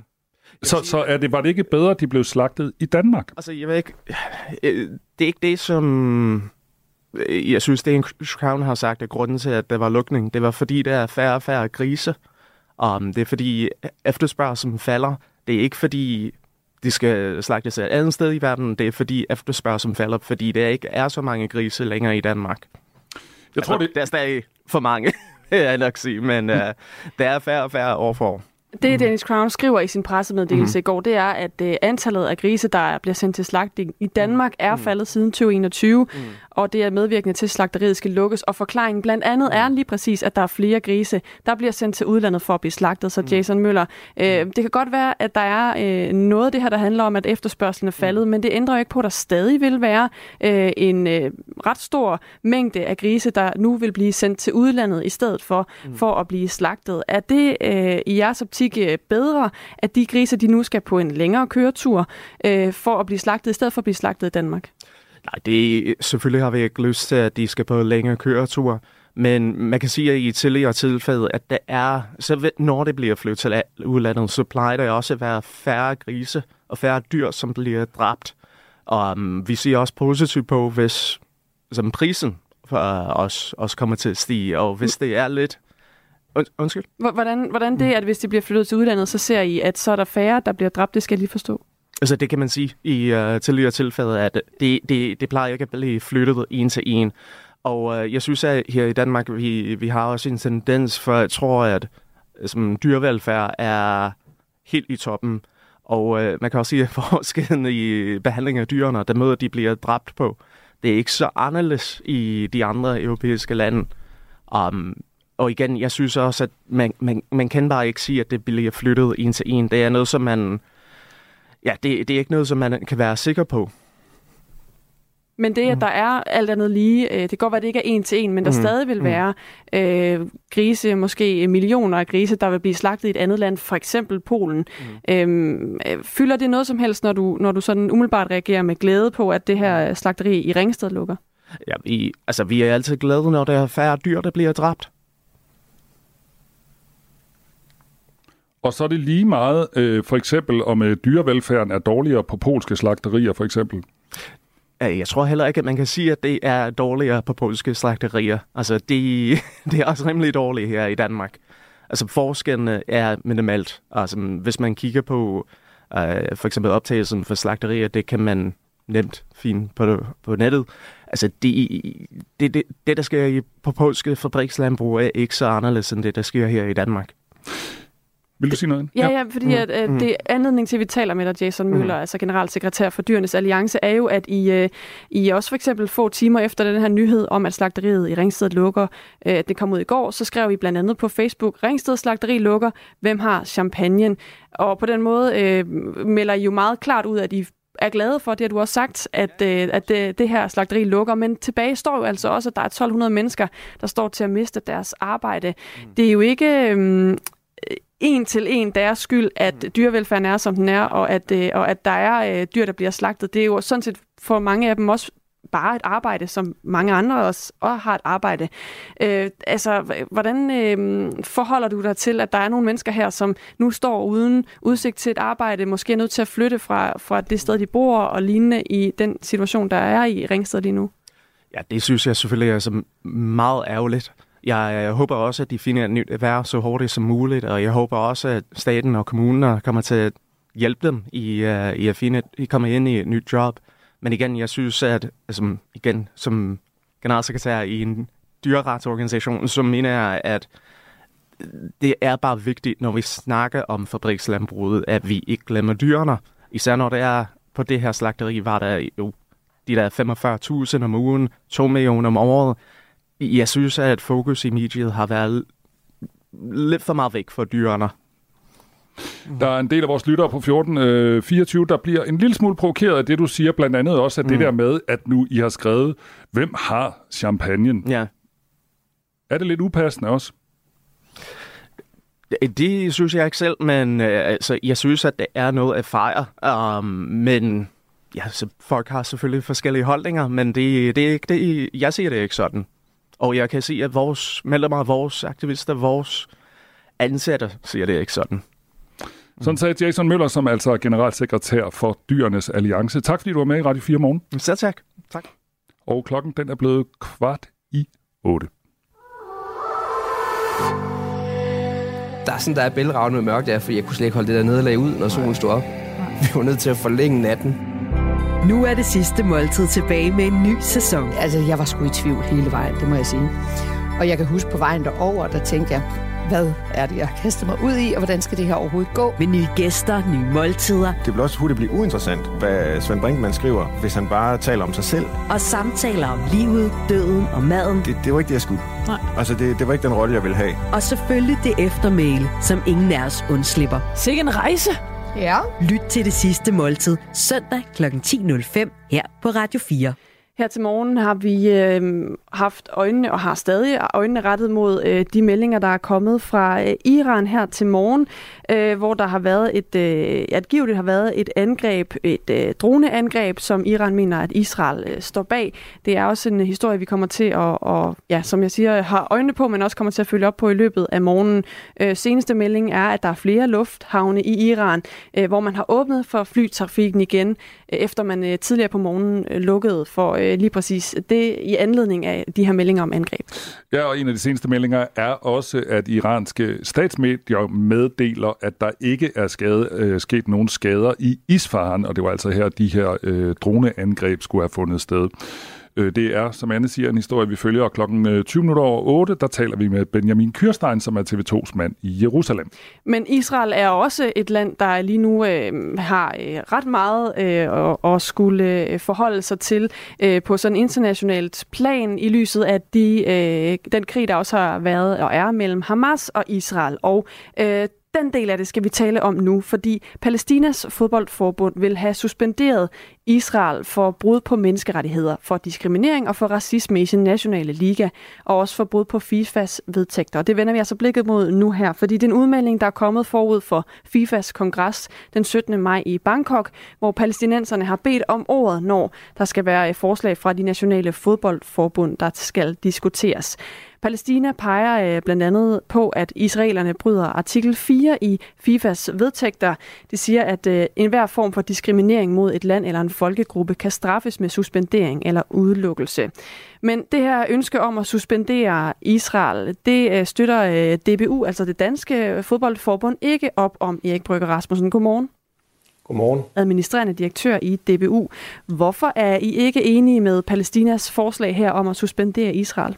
Så var det ikke bedre, at de blev slagtet i Danmark? Altså, jeg ved ikke... Det er ikke det, som... Jeg synes, det Crown har sagt, at grunden til, at der var lukning, det var fordi, der er færre og færre grise. Det er fordi efterspørgselen falder. Det er ikke fordi, de skal slagtes et andet sted i verden. Det er fordi efterspørgselen falder, fordi der ikke er så mange grise længere i Danmark. Jeg tror, der er stadig for mange, jeg nok sige, men der er færre og færre år for år. Det, Dennis Crown skriver i sin pressemeddelelse i går, det er, at antallet af grise, der bliver sendt til slagtning i Danmark, er faldet siden 2021, og det er medvirkende til, at slagteriet skal lukkes. Og forklaringen blandt andet er lige præcis, at der er flere grise, der bliver sendt til udlandet for at blive slagtet. Så Jason Møller, det kan godt være, at der er noget af det her, der handler om, at efterspørgselen er faldet, men det ændrer jo ikke på, at der stadig vil være en ret stor mængde af grise, der nu vil blive sendt til udlandet i stedet for at blive slagtet. Er det i jeres optik bedre, at de grise, de nu skal på en længere køretur for at blive slagtet, i stedet for at blive slagtet i Danmark? Nej, selvfølgelig har vi ikke lyst til, at de skal på en længere køretur. Men man kan sige, at i tidligere tilfælde, at der er, så når det bliver flyttet til udlandet, så plejer der også at være færre grise og færre dyr, som bliver dræbt. Og vi ser også positivt på, hvis som prisen for os kommer til at stige, og hvis det er lidt... Undskyld? Hvordan det, at hvis det bliver flyttet til udlandet, så ser I, at så er der færre, der bliver dræbt? Det skal jeg lige forstå. Altså det kan man sige i tidligere tilfælde, at det plejer ikke at blive flyttet en til en. Og jeg synes, at her i Danmark, vi har også en tendens, for jeg tror, at dyrevelfærd er helt i toppen. Og man kan også sige, at forskellen i behandling af dyrene, den måde, de bliver dræbt på, det er ikke så anderledes i de andre europæiske lande. Og igen, jeg synes også, at man kan bare ikke sige, at det bliver flyttet en til en. Det er noget, som man... Ja, det er ikke noget, som man kan være sikker på. Men det, at der er alt andet lige, det kan godt være, at det ikke er en til en, men der stadig vil være grise, måske millioner af grise, der vil blive slagtet i et andet land, for eksempel Polen. Fylder det noget som helst, når du sådan umiddelbart reagerer med glæde på, at det her slagteri i Ringsted lukker? Ja, vi er altid glade, når der er færre dyr, der bliver dræbt. Og så er det lige meget, for eksempel, om dyrevelfærden er dårligere på polske slagterier, for eksempel? Jeg tror heller ikke, at man kan sige, at det er dårligere på polske slagterier. Altså, det er også rimelig dårligt her i Danmark. Altså, forskellene er minimalt. Altså, hvis man kigger på for eksempel optagelsen for slagterier, det kan man nemt finde på nettet. Altså, det der sker på polske fabrikslandbrug, er ikke så anderledes end det, der sker her i Danmark. Vil du sige noget? Ja, fordi at det anledning til, at vi taler med dig, Jason Møller, altså generalsekretær for Dyrenes Alliance, er jo, at I også for eksempel få timer efter den her nyhed om, at slagteriet i Ringsted lukker, det kom ud i går, så skrev I blandt andet på Facebook, Ringsted slagteri lukker, hvem har champagnen? Og på den måde melder I jo meget klart ud, at I er glade for, det har du også sagt, at det her slagteri lukker, men tilbage står jo altså også, at der er 1200 mennesker, der står til at miste deres arbejde. Det er jo ikke... en til en deres skyld, at dyrevelfærden er, som den er, og at der er dyr, der bliver slagtet. Det er jo sådan set for mange af dem også bare et arbejde, som mange andre også har et arbejde. Hvordan forholder du dig til, at der er nogle mennesker her, som nu står uden udsigt til et arbejde, måske er nødt til at flytte fra det sted, de bor, og lignende i den situation, der er i Ringsted lige nu? Ja, det synes jeg selvfølgelig er så meget ærgerligt. Jeg håber også, at de finder et nyt erhverv så hurtigt som muligt, og jeg håber også, at staten og kommunerne kommer til at hjælpe dem i at komme ind i et nyt job. Men igen, jeg synes, at som generalsekretær i en dyreretsorganisation, så mener jeg, at det er bare vigtigt, når vi snakker om fabrikslandbruget, at vi ikke glemmer dyrene. Især når det er på det her slagteri, var der jo de der 45.000 om ugen, 2 millioner om året. Jeg synes, at fokus i mediet har været lidt for meget væk for dyrene. Der er en del af vores lyttere på 1424, der bliver en lille smule provokeret af det, du siger, blandt andet også, at det der med, at nu I har skrevet, hvem har champagnen? Ja. Er det lidt upassende også? Det synes jeg ikke selv, men altså, jeg synes, at det er noget at fejre. Men ja, så folk har selvfølgelig forskellige holdninger, men det er ikke det. Jeg siger det ikke sådan. Og jeg kan sige, at vores medlemmer, vores aktivister, vores ansatte siger det ikke sådan. Sådan sagde Jason Møller, som altså er generalsekretær for Dyrenes Alliance. Tak fordi du var med i Radio 4 Morgen. Så tak. Og klokken den er blevet 7:15. Der er bælragende med mørkt der, fordi jeg kunne slet ikke holde det der nederlag ud, når solen stod op. Vi var nødt til at forlænge natten. Nu er det sidste måltid tilbage med en ny sæson. Altså, jeg var sgu i tvivl hele vejen, det må jeg sige. Og jeg kan huske på vejen derover, der tænkte jeg, hvad er det, jeg kaster mig ud i, og hvordan skal det her overhovedet gå? Med nye gæster, nye måltider. Det vil også hurtigt blive uinteressant, hvad Svend Brinkmann skriver, hvis han bare taler om sig selv. Og samtaler om livet, døden og maden. Det var ikke det, jeg skulle. Nej. Altså, det var ikke den rolle, jeg ville have. Og selvfølgelig det eftermæle, som ingen af os undslipper. Sikke en rejse! Ja. Lyt til det sidste måltid søndag kl. 10.05 her på Radio 4. Her til morgen har vi haft øjnene, og har stadig øjnene rettet mod de meldinger, der er kommet fra Iran her til morgen, hvor der har været angiveligt har været et angreb, et droneangreb, som Iran mener, at Israel står bag. Det er også en historie, vi kommer til at som jeg siger, har øjnene på, men også kommer til at følge op på i løbet af morgenen. Seneste melding er, at der er flere lufthavne i Iran, hvor man har åbnet for flytrafikken igen, efter man tidligere på morgenen lukkede for lige præcis det i anledning af de her meldinger om angreb. Ja, og en af de seneste meldinger er også, at iranske statsmedier meddeler, at der ikke er sket nogen skader i Isfahan, og det var altså her, de her droneangreb skulle have fundet sted. Det er, som Anne siger, en historie, vi følger, og klokken 8:20, der taler vi med Benjamin Kürstein, som er TV2's mand i Jerusalem. Men Israel er også et land, der lige nu har ret meget at skulle forholde sig til på sådan internationalt plan i lyset af den krig, der også har været og er mellem Hamas og Israel. Og den del af det skal vi tale om nu, fordi Palæstinas fodboldforbund vil have suspenderet Israel for brud på menneskerettigheder, for diskriminering og for racisme i sin nationale liga, og også for brud på FIFAs vedtægter. Og det vender vi altså blikket mod nu her, fordi det er en udmelding, der er kommet forud for FIFAs kongres den 17. maj i Bangkok, hvor palæstinenserne har bedt om ordet, når der skal være forslag fra de nationale fodboldforbund, der skal diskuteres. Palæstina peger blandt andet på, at israelerne bryder artikel 4 i FIFAs vedtægter. Det siger, at enhver form for diskriminering mod et land eller en folkegruppe kan straffes med suspendering eller udelukkelse. Men det her ønske om at suspendere Israel, det støtter DBU, altså det danske fodboldforbund, ikke op om. Erik Brygger Rasmussen, godmorgen. Godmorgen. Administrerende direktør i DBU. Hvorfor er I ikke enige med Palæstinas forslag her om at suspendere Israel?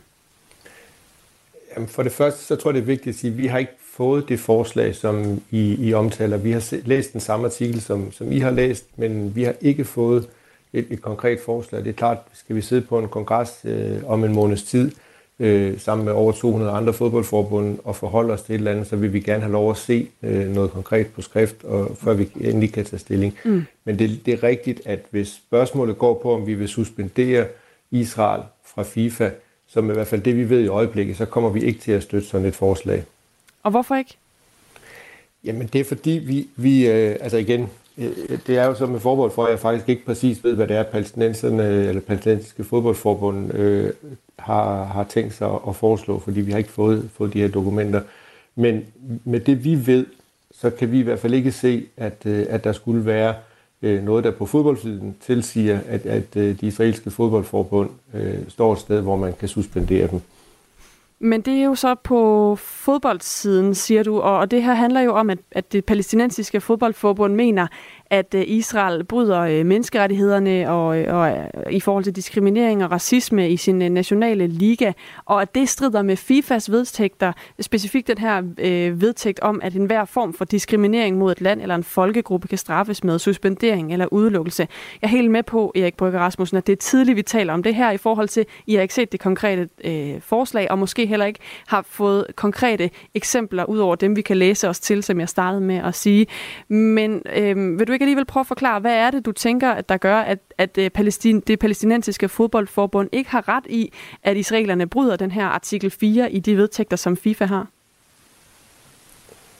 Jamen for det første, så tror jeg, det er vigtigt at sige, at vi har ikke fået det forslag, som I omtaler. Vi har læst den samme artikel, som I har læst, men vi har ikke fået et konkret forslag. Det er klart, skal vi sidde på en kongres om en måneds tid, sammen med over 200 andre fodboldforbund, og forholde os til et eller andet, så vil vi gerne have lov at se noget konkret på skrift, og før vi endelig kan tage stilling. Men det er rigtigt, at hvis spørgsmålet går på, om vi vil suspendere Israel fra FIFA, som i hvert fald det, vi ved i øjeblikket, så kommer vi ikke til at støtte sådan et forslag. Og hvorfor ikke? Jamen, det er fordi, vi altså igen, det er jo så med forbehold for, at jeg faktisk ikke præcis ved, hvad det er, palæstinensiske fodboldforbund har tænkt sig at foreslå, fordi vi har ikke fået de her dokumenter. Men med det, vi ved, så kan vi i hvert fald ikke se, at der skulle være noget, der på fodboldsiden tilsiger, at de israelske fodboldforbund står et sted, hvor man kan suspendere dem. Men det er jo så på fodboldsiden, siger du, og det her handler jo om, at det palæstinensiske fodboldforbund mener, at Israel bryder menneskerettighederne og i forhold til diskriminering og racisme i sin nationale liga, og at det strider med FIFAs vedtægter, specifikt den her vedtægt om, at enhver form for diskriminering mod et land eller en folkegruppe kan straffes med suspendering eller udelukkelse. Jeg er helt med på, Erik Brygger Rasmussen, at det er tidligt, vi taler om det her i forhold til, I har ikke set det konkrete forslag, og måske heller ikke har fået konkrete eksempler ud over dem, vi kan læse os til, som jeg startede med at sige. Men vil du ikke alligevel prøve at forklare, hvad er det, du tænker, at der gør, at det palæstinensiske fodboldforbund ikke har ret i, at israelerne bryder den her artikel 4 i de vedtægter, som FIFA har?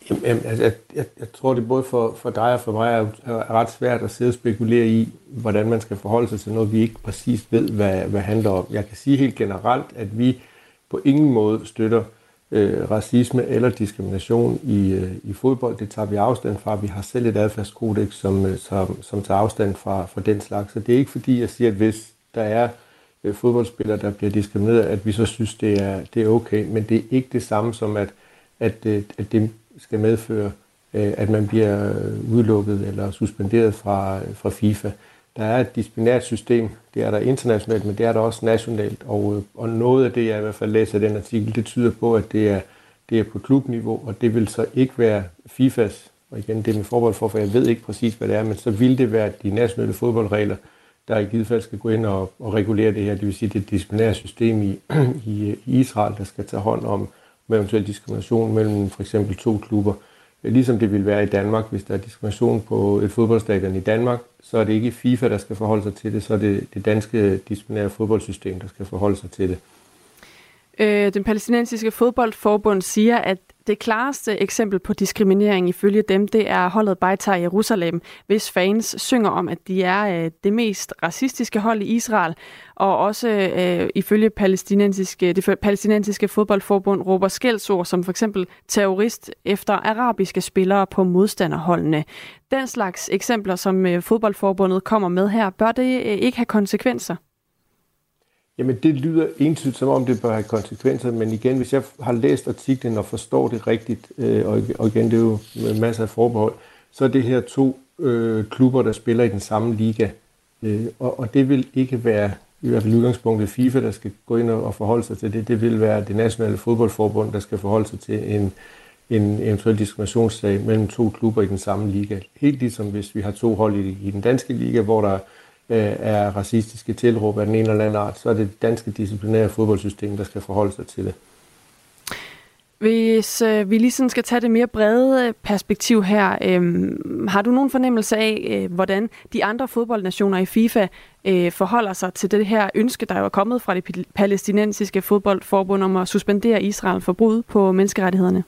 Jeg tror, det både for dig og for mig er ret svært at sidde og spekulere i, hvordan man skal forholde sig til noget, vi ikke præcis ved, hvad handler om. Jeg kan sige helt generelt, at vi på ingen måde støtter racisme eller diskrimination i fodbold. Det tager vi afstand fra. Vi har selv et adfærdskodex, som tager afstand fra den slags. Så det er ikke fordi, jeg siger, at hvis der er fodboldspillere, der bliver diskrimineret, at vi så synes, det er okay. Men det er ikke det samme som, at det skal medføre, at man bliver udelukket eller suspenderet fra FIFA. Der er et disciplinært system, det er der internationalt, men det er der også nationalt, og noget af det, jeg i hvert fald læser i den artikel, det tyder på, at det er på klubniveau, og det vil så ikke være FIFAs, og igen, det er med forbehold for jeg ved ikke præcis, hvad det er, men så vil det være de nationale fodboldregler, der i givet fald skal gå ind og regulere det her, det vil sige, det disciplinære system i Israel, der skal tage hånd om eventuel diskrimination mellem for eksempel 2 klubber. Ligesom det vil være i Danmark, hvis der er diskrimination på et fodboldstadion i Danmark, så er det ikke FIFA, der skal forholde sig til det, så er det danske disciplinære fodboldsystem, der skal forholde sig til det. Den palæstinensiske fodboldforbund siger, at det klareste eksempel på diskriminering ifølge dem, det er holdet Beitar Jerusalem, hvis fans synger om, at de er det mest racistiske hold i Israel, og også ifølge det palæstinensiske fodboldforbund råber skældsord som for eksempel terrorist efter arabiske spillere på modstanderholdene. Den slags eksempler, som fodboldforbundet kommer med her, bør det ikke have konsekvenser? Jamen, det lyder entydigt, som om det bør have konsekvenser, men igen, hvis jeg har læst artiklen og forstår det rigtigt, og igen, det er jo masser af forbehold, så er det her 2 klubber, der spiller i den samme liga, og det vil ikke være, i hvert fald udgangspunktet FIFA, der skal gå ind og forholde sig til det. Det vil være det nationale fodboldforbund, der skal forholde sig til en eventuel diskriminationssag mellem 2 klubber i den samme liga. Helt ligesom hvis vi har 2 hold i den danske liga, hvor der er racistiske tilråb af den ene eller anden art, så er det danske disciplinære fodboldsystem, der skal forholde sig til det. Hvis vi lige sådan skal tage det mere brede perspektiv her, har du nogen fornemmelse af, hvordan de andre fodboldnationer i FIFA forholder sig til det her ønske, der jo er kommet fra det palæstinensiske fodboldforbund om at suspendere Israel for brud på menneskerettighederne?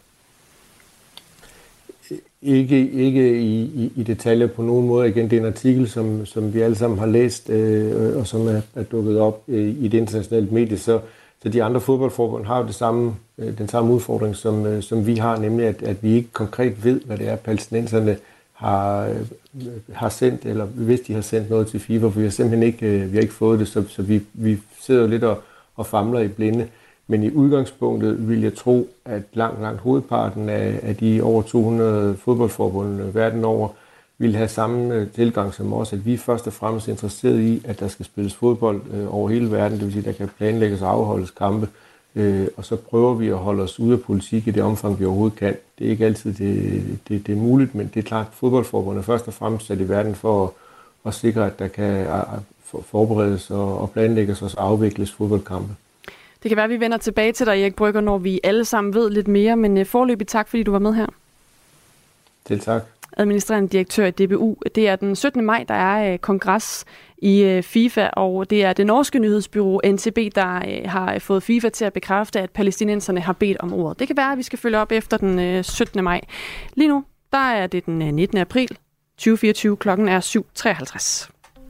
Ikke i detaljer på nogen måde. Igen, det er en artikel, som vi alle sammen har læst, og som er dukket op i det internationale medie. Så de andre fodboldforbund har jo den samme udfordring, som vi har, nemlig at vi ikke konkret ved, hvad det er, palæstinenserne har sendt, eller hvis de har sendt noget til FIFA, for vi har simpelthen ikke fået det, så vi sidder jo lidt og famler i blinde. Men i udgangspunktet vil jeg tro, at langt hovedparten af de over 200 fodboldforbund verden over vil have samme tilgang som os, at vi først og fremmest er interesseret i, at der skal spilles fodbold over hele verden, det vil sige, at der kan planlægges og afholdes kampe, og så prøver vi at holde os ude af politik i det omfang, vi overhovedet kan. Det er ikke altid det er muligt, men det er klart, at fodboldforbundet først og fremmest sat i verden for at sikre, at der kan forberedes og planlægges og afvikles fodboldkampe. Det kan være, at vi vender tilbage til dig, Erik Brygger, når vi alle sammen ved lidt mere, men foreløbig tak, fordi du var med her. Til tak. Administrerende direktør i DBU. Det er den 17. maj, der er kongres i FIFA, og det er det norske nyhedsbureau NTB, der har fået FIFA til at bekræfte, at palæstinenserne har bedt om ordet. Det kan være, at vi skal følge op efter den 17. maj. Lige nu, der er det den 19. april 2024, klokken er 7.53.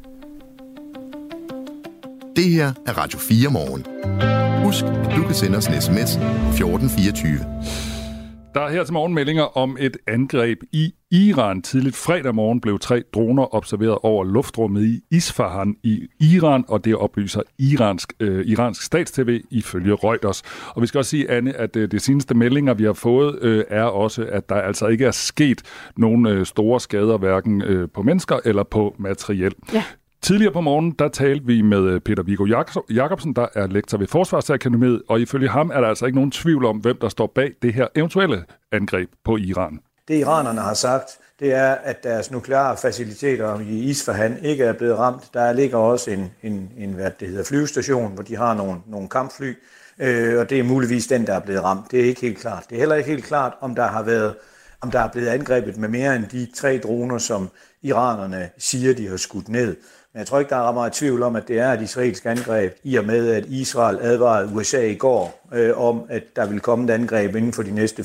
Det her er Radio 4 morgen. Husk, at du kan sende os en sms 1424. Der er her til morgen meldinger om et angreb i Iran. Tidligt fredag morgen blev 3 droner observeret over luftrummet i Isfahan i Iran, og det oplyser iransk statstv ifølge Reuters. Og vi skal også sige, Anne, at de seneste meldinger, vi har fået, er også, at der altså ikke er sket nogen store skader, hverken på mennesker eller på materiel. Ja. Tidligere på morgen, der talte vi med Peter Viggo Jacobsen, der er lektor ved Forsvarsakademiet, og ifølge ham er der altså ikke nogen tvivl om, hvem der står bag det her eventuelle angreb på Iran. Det iranerne har sagt, det er, at deres nukleare faciliteter i Isfahan ikke er blevet ramt. Der ligger også en flyvestation, hvor de har nogle kampfly, og det er muligvis den, der er blevet ramt. Det er ikke helt klart. Det er heller ikke helt klart, om der er blevet angrebet med mere end de 3 droner, som iranerne siger, de har skudt ned. Men jeg tror ikke, der er meget tvivl om, at det er et israelsk angreb, i og med, at Israel advarede USA i går om, at der vil komme et angreb inden for de næste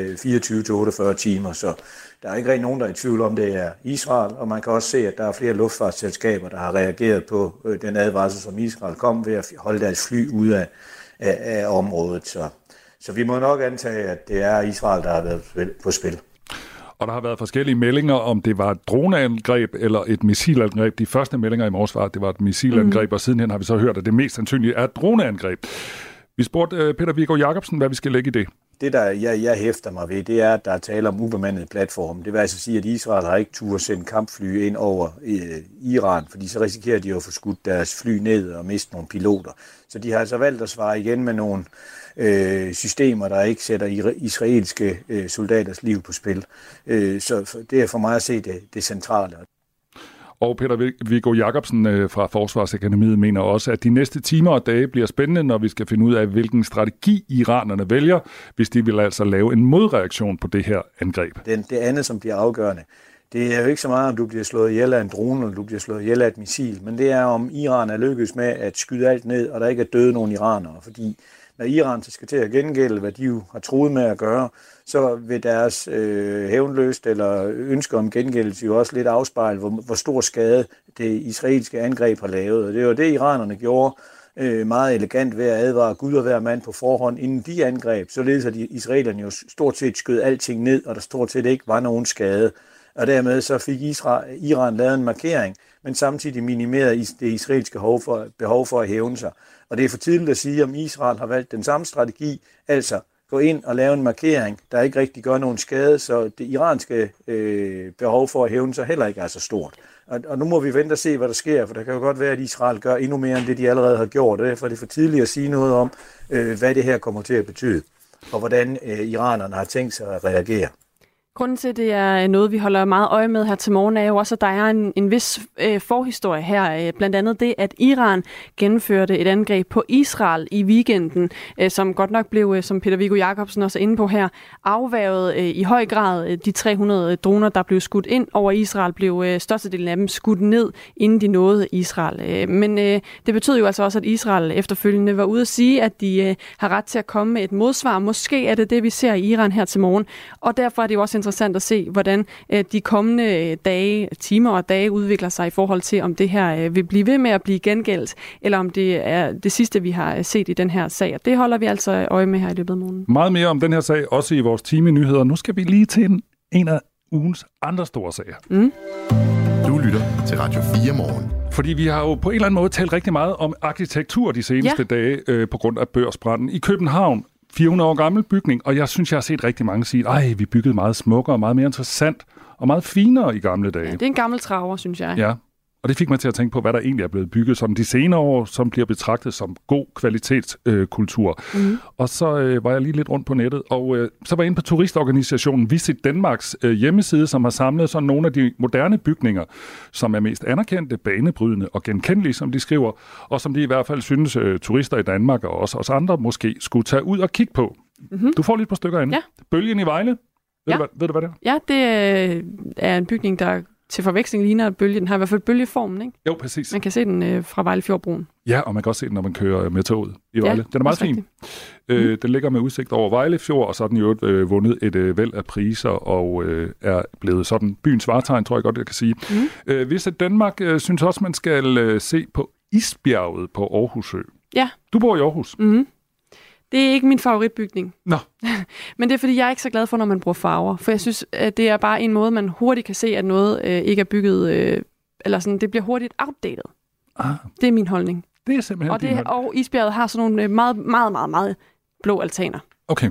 24-48 timer. Så der er ikke rigtig nogen, der er i tvivl om, det er Israel, og man kan også se, at der er flere luftfartsselskaber, der har reageret på den advarsel, som Israel kom ved at holde deres fly ude af området. Så vi må nok antage, at det er Israel, der har været på spil. Og der har været forskellige meldinger, om det var et droneangreb eller et missilangreb. De første meldinger i morges var, at det var et missilangreb, og sidenhen har vi så hørt, at det mest sandsynligt er et droneangreb. Vi spurgte Peter Viggo Jacobsen, hvad vi skal lægge i det. Det, der jeg hæfter mig ved, det er, at der er tale om ubemandede platforme. Det vil altså sige, at Israel har ikke tur at sende kampfly ind over Iran, fordi så risikerer de at få skudt deres fly ned og miste nogle piloter. Så de har altså valgt at svare igen med nogle systemer, der ikke sætter israelske soldaters liv på spil. Så det er for mig at se det centrale. Og Peter Viggo Jacobsen fra Forsvarsakademiet mener også, at de næste timer og dage bliver spændende, når vi skal finde ud af, hvilken strategi iranerne vælger, hvis de vil altså lave en modreaktion på det her angreb. Det andet, som bliver afgørende, det er jo ikke så meget, om du bliver slået ihjel af en drone, eller du bliver slået ihjel af et missil, men det er, om Iran er lykkedes med at skyde alt ned, og der ikke er døde nogen iranere. Fordi når Iran skal til at gengælde, hvad de jo har troet med at gøre, så vil deres hævnløst eller ønsker om gengældelse jo også lidt afspejle, hvor stor skade det israelske angreb har lavet. Og det var det, iranerne gjorde meget elegant ved at advare Gud og hver mand på forhånd, inden de angreb. Således at israelerne jo stort set skød alting ned, og der stort set ikke var nogen skade. Og dermed så fik Iran lavet en markering, men samtidig minimeret det israelske behov for at hævne sig. Og det er for tidligt at sige, om Israel har valgt den samme strategi, altså gå ind og lave en markering, der ikke rigtig gør nogen skade, så det iranske behov for at hævne sig heller ikke er så stort. Og nu må vi vente og se, hvad der sker, for der kan jo godt være, at Israel gør endnu mere end det, de allerede har gjort. Og derfor er det for tidligt at sige noget om, hvad det her kommer til at betyde, og hvordan iranerne har tænkt sig at reagere. Grunden til, at det er noget, vi holder meget øje med her til morgen, er jo også, at der er en vis forhistorie her. Blandt andet det, at Iran gennemførte et angreb på Israel i weekenden, som godt nok blev, som Peter Viggo Jacobsen også er inde på her, afværget i høj grad. De 300 droner, der blev skudt ind over Israel, blev størstedelen af dem skudt ned, inden de nåede Israel. Men det betød jo altså også, at Israel efterfølgende var ude at sige, at de har ret til at komme med et modsvar. Måske er det, vi ser i Iran her til morgen. Og derfor er det jo også interessant at se, hvordan de kommende dage, timer og dage udvikler sig i forhold til, om det her vil blive ved med at blive gengældt, eller om det er det sidste, vi har set i den her sag. Og det holder vi altså øje med her i løbet af morgenen. Meget mere om den her sag, også i vores time i nyheder. Nu skal vi lige til en af ugens andre store sager. Du lytter til Radio 4 morgen. Fordi vi har jo på en eller anden måde talt rigtig meget om arkitektur de seneste dage på grund af børsbranden i København. 400 år gammel bygning, og jeg synes, jeg har set rigtig mange sige, ej, vi byggede meget smukkere, meget mere interessant og meget finere i gamle dage. Ja, det er en gammel traver, synes jeg. Ja, og det fik mig til at tænke på, hvad der egentlig er blevet bygget sådan de senere år, som bliver betragtet som god kvalitetskultur. Og så var jeg lige lidt rundt på nettet, og så var jeg inde på turistorganisationen Visit Danmarks hjemmeside, som har samlet sådan nogle af de moderne bygninger, som er mest anerkendte, banebrydende og genkendelige, som de skriver, og som de i hvert fald synes turister i Danmark og også os andre måske skulle tage ud og kigge på. Du får lige et par stykker inde. Ja. Bølgen i Vejle. Ved du, hvad det er? Ja, det er en bygning, der til forveksling ligner bølge. Den har i hvert fald bølgeformen, ikke? Jo, præcis. Man kan se den fra Vejlefjordbroen. Ja, og man kan også se den, når man kører med toget i Vejle. Den er meget fin. Den ligger med udsigt over Vejlefjord, og så har den jo vundet et væld af priser, og er blevet sådan byens vartegn, tror jeg godt, jeg kan sige. Visit Danmark synes også, man skal se på isbjerget på Aarhusø. Ja. Du bor i Aarhus. Det er ikke min favoritbygning. Nå. Men det er, fordi jeg er ikke så glad for, når man bruger farver. For jeg synes, at det er bare en måde, man hurtigt kan se, at noget ikke er bygget, eller sådan, det bliver hurtigt outdated. Det er min holdning. Det er simpelthen og isbjerget har sådan nogle meget, meget, meget, meget blå altaner. Okay.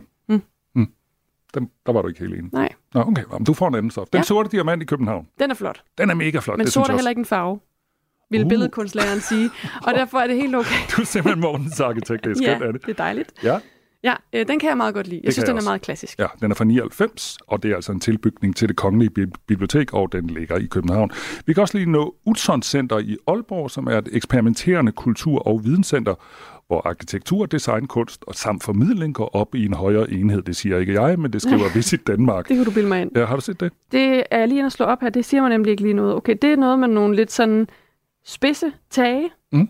Der var du ikke helt enig. Nej. Nå, okay. Du får en anden så. Den sorte diamant i København. Den er flot. Den er mega flot. Men sort er heller ikke en farve, vil billedkunstlæreren sige. Og derfor er det helt okay. Du er simpelthen morgens arkitekt. Det er skønt, ja, det er dejligt. Ja. Ja, den kan jeg meget godt lide. Jeg synes, den er meget klassisk. Ja, den er fra 99, og det er altså en tilbygning til Det Kongelige Bibliotek, og den ligger i København. Vi kan også lige nå Utzon Center i Aalborg, som er et eksperimenterende kultur- og videnscenter, hvor arkitektur, design, kunst og samt formidling går op i en højere enhed. Det siger ikke jeg, men det skriver Visit Danmark. Det kan du bilde mig ind. Ja, har du set det? Det er lige at slå op her. Det siger man nemlig ikke lige noget. Okay, det er noget med nogle lidt sådan spidse tage.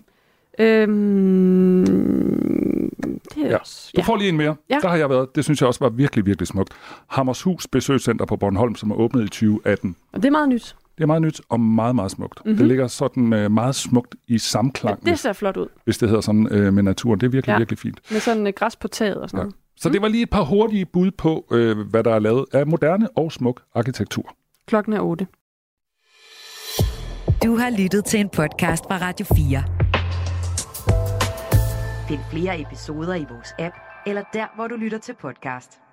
Ja. Du får lige en mere. Ja. Der har jeg været. Det synes jeg også var virkelig, virkelig smukt. Hammershus Besøgscenter på Bornholm, som er åbnet i 2018. Og det er meget nyt. Det er meget nyt og meget, meget smukt. Det ligger sådan meget smukt i samklang. Ja, det ser flot ud. Hvis det hedder sådan med naturen. Det er virkelig, virkelig fint. Med sådan græs på taget og sådan noget. Så det var lige et par hurtige bud på, hvad der er lavet af moderne og smuk arkitektur. Klokken er 8. Du har lyttet til en podcast fra Radio 4. Find flere episoder i vores app, eller der, hvor du lytter til podcast.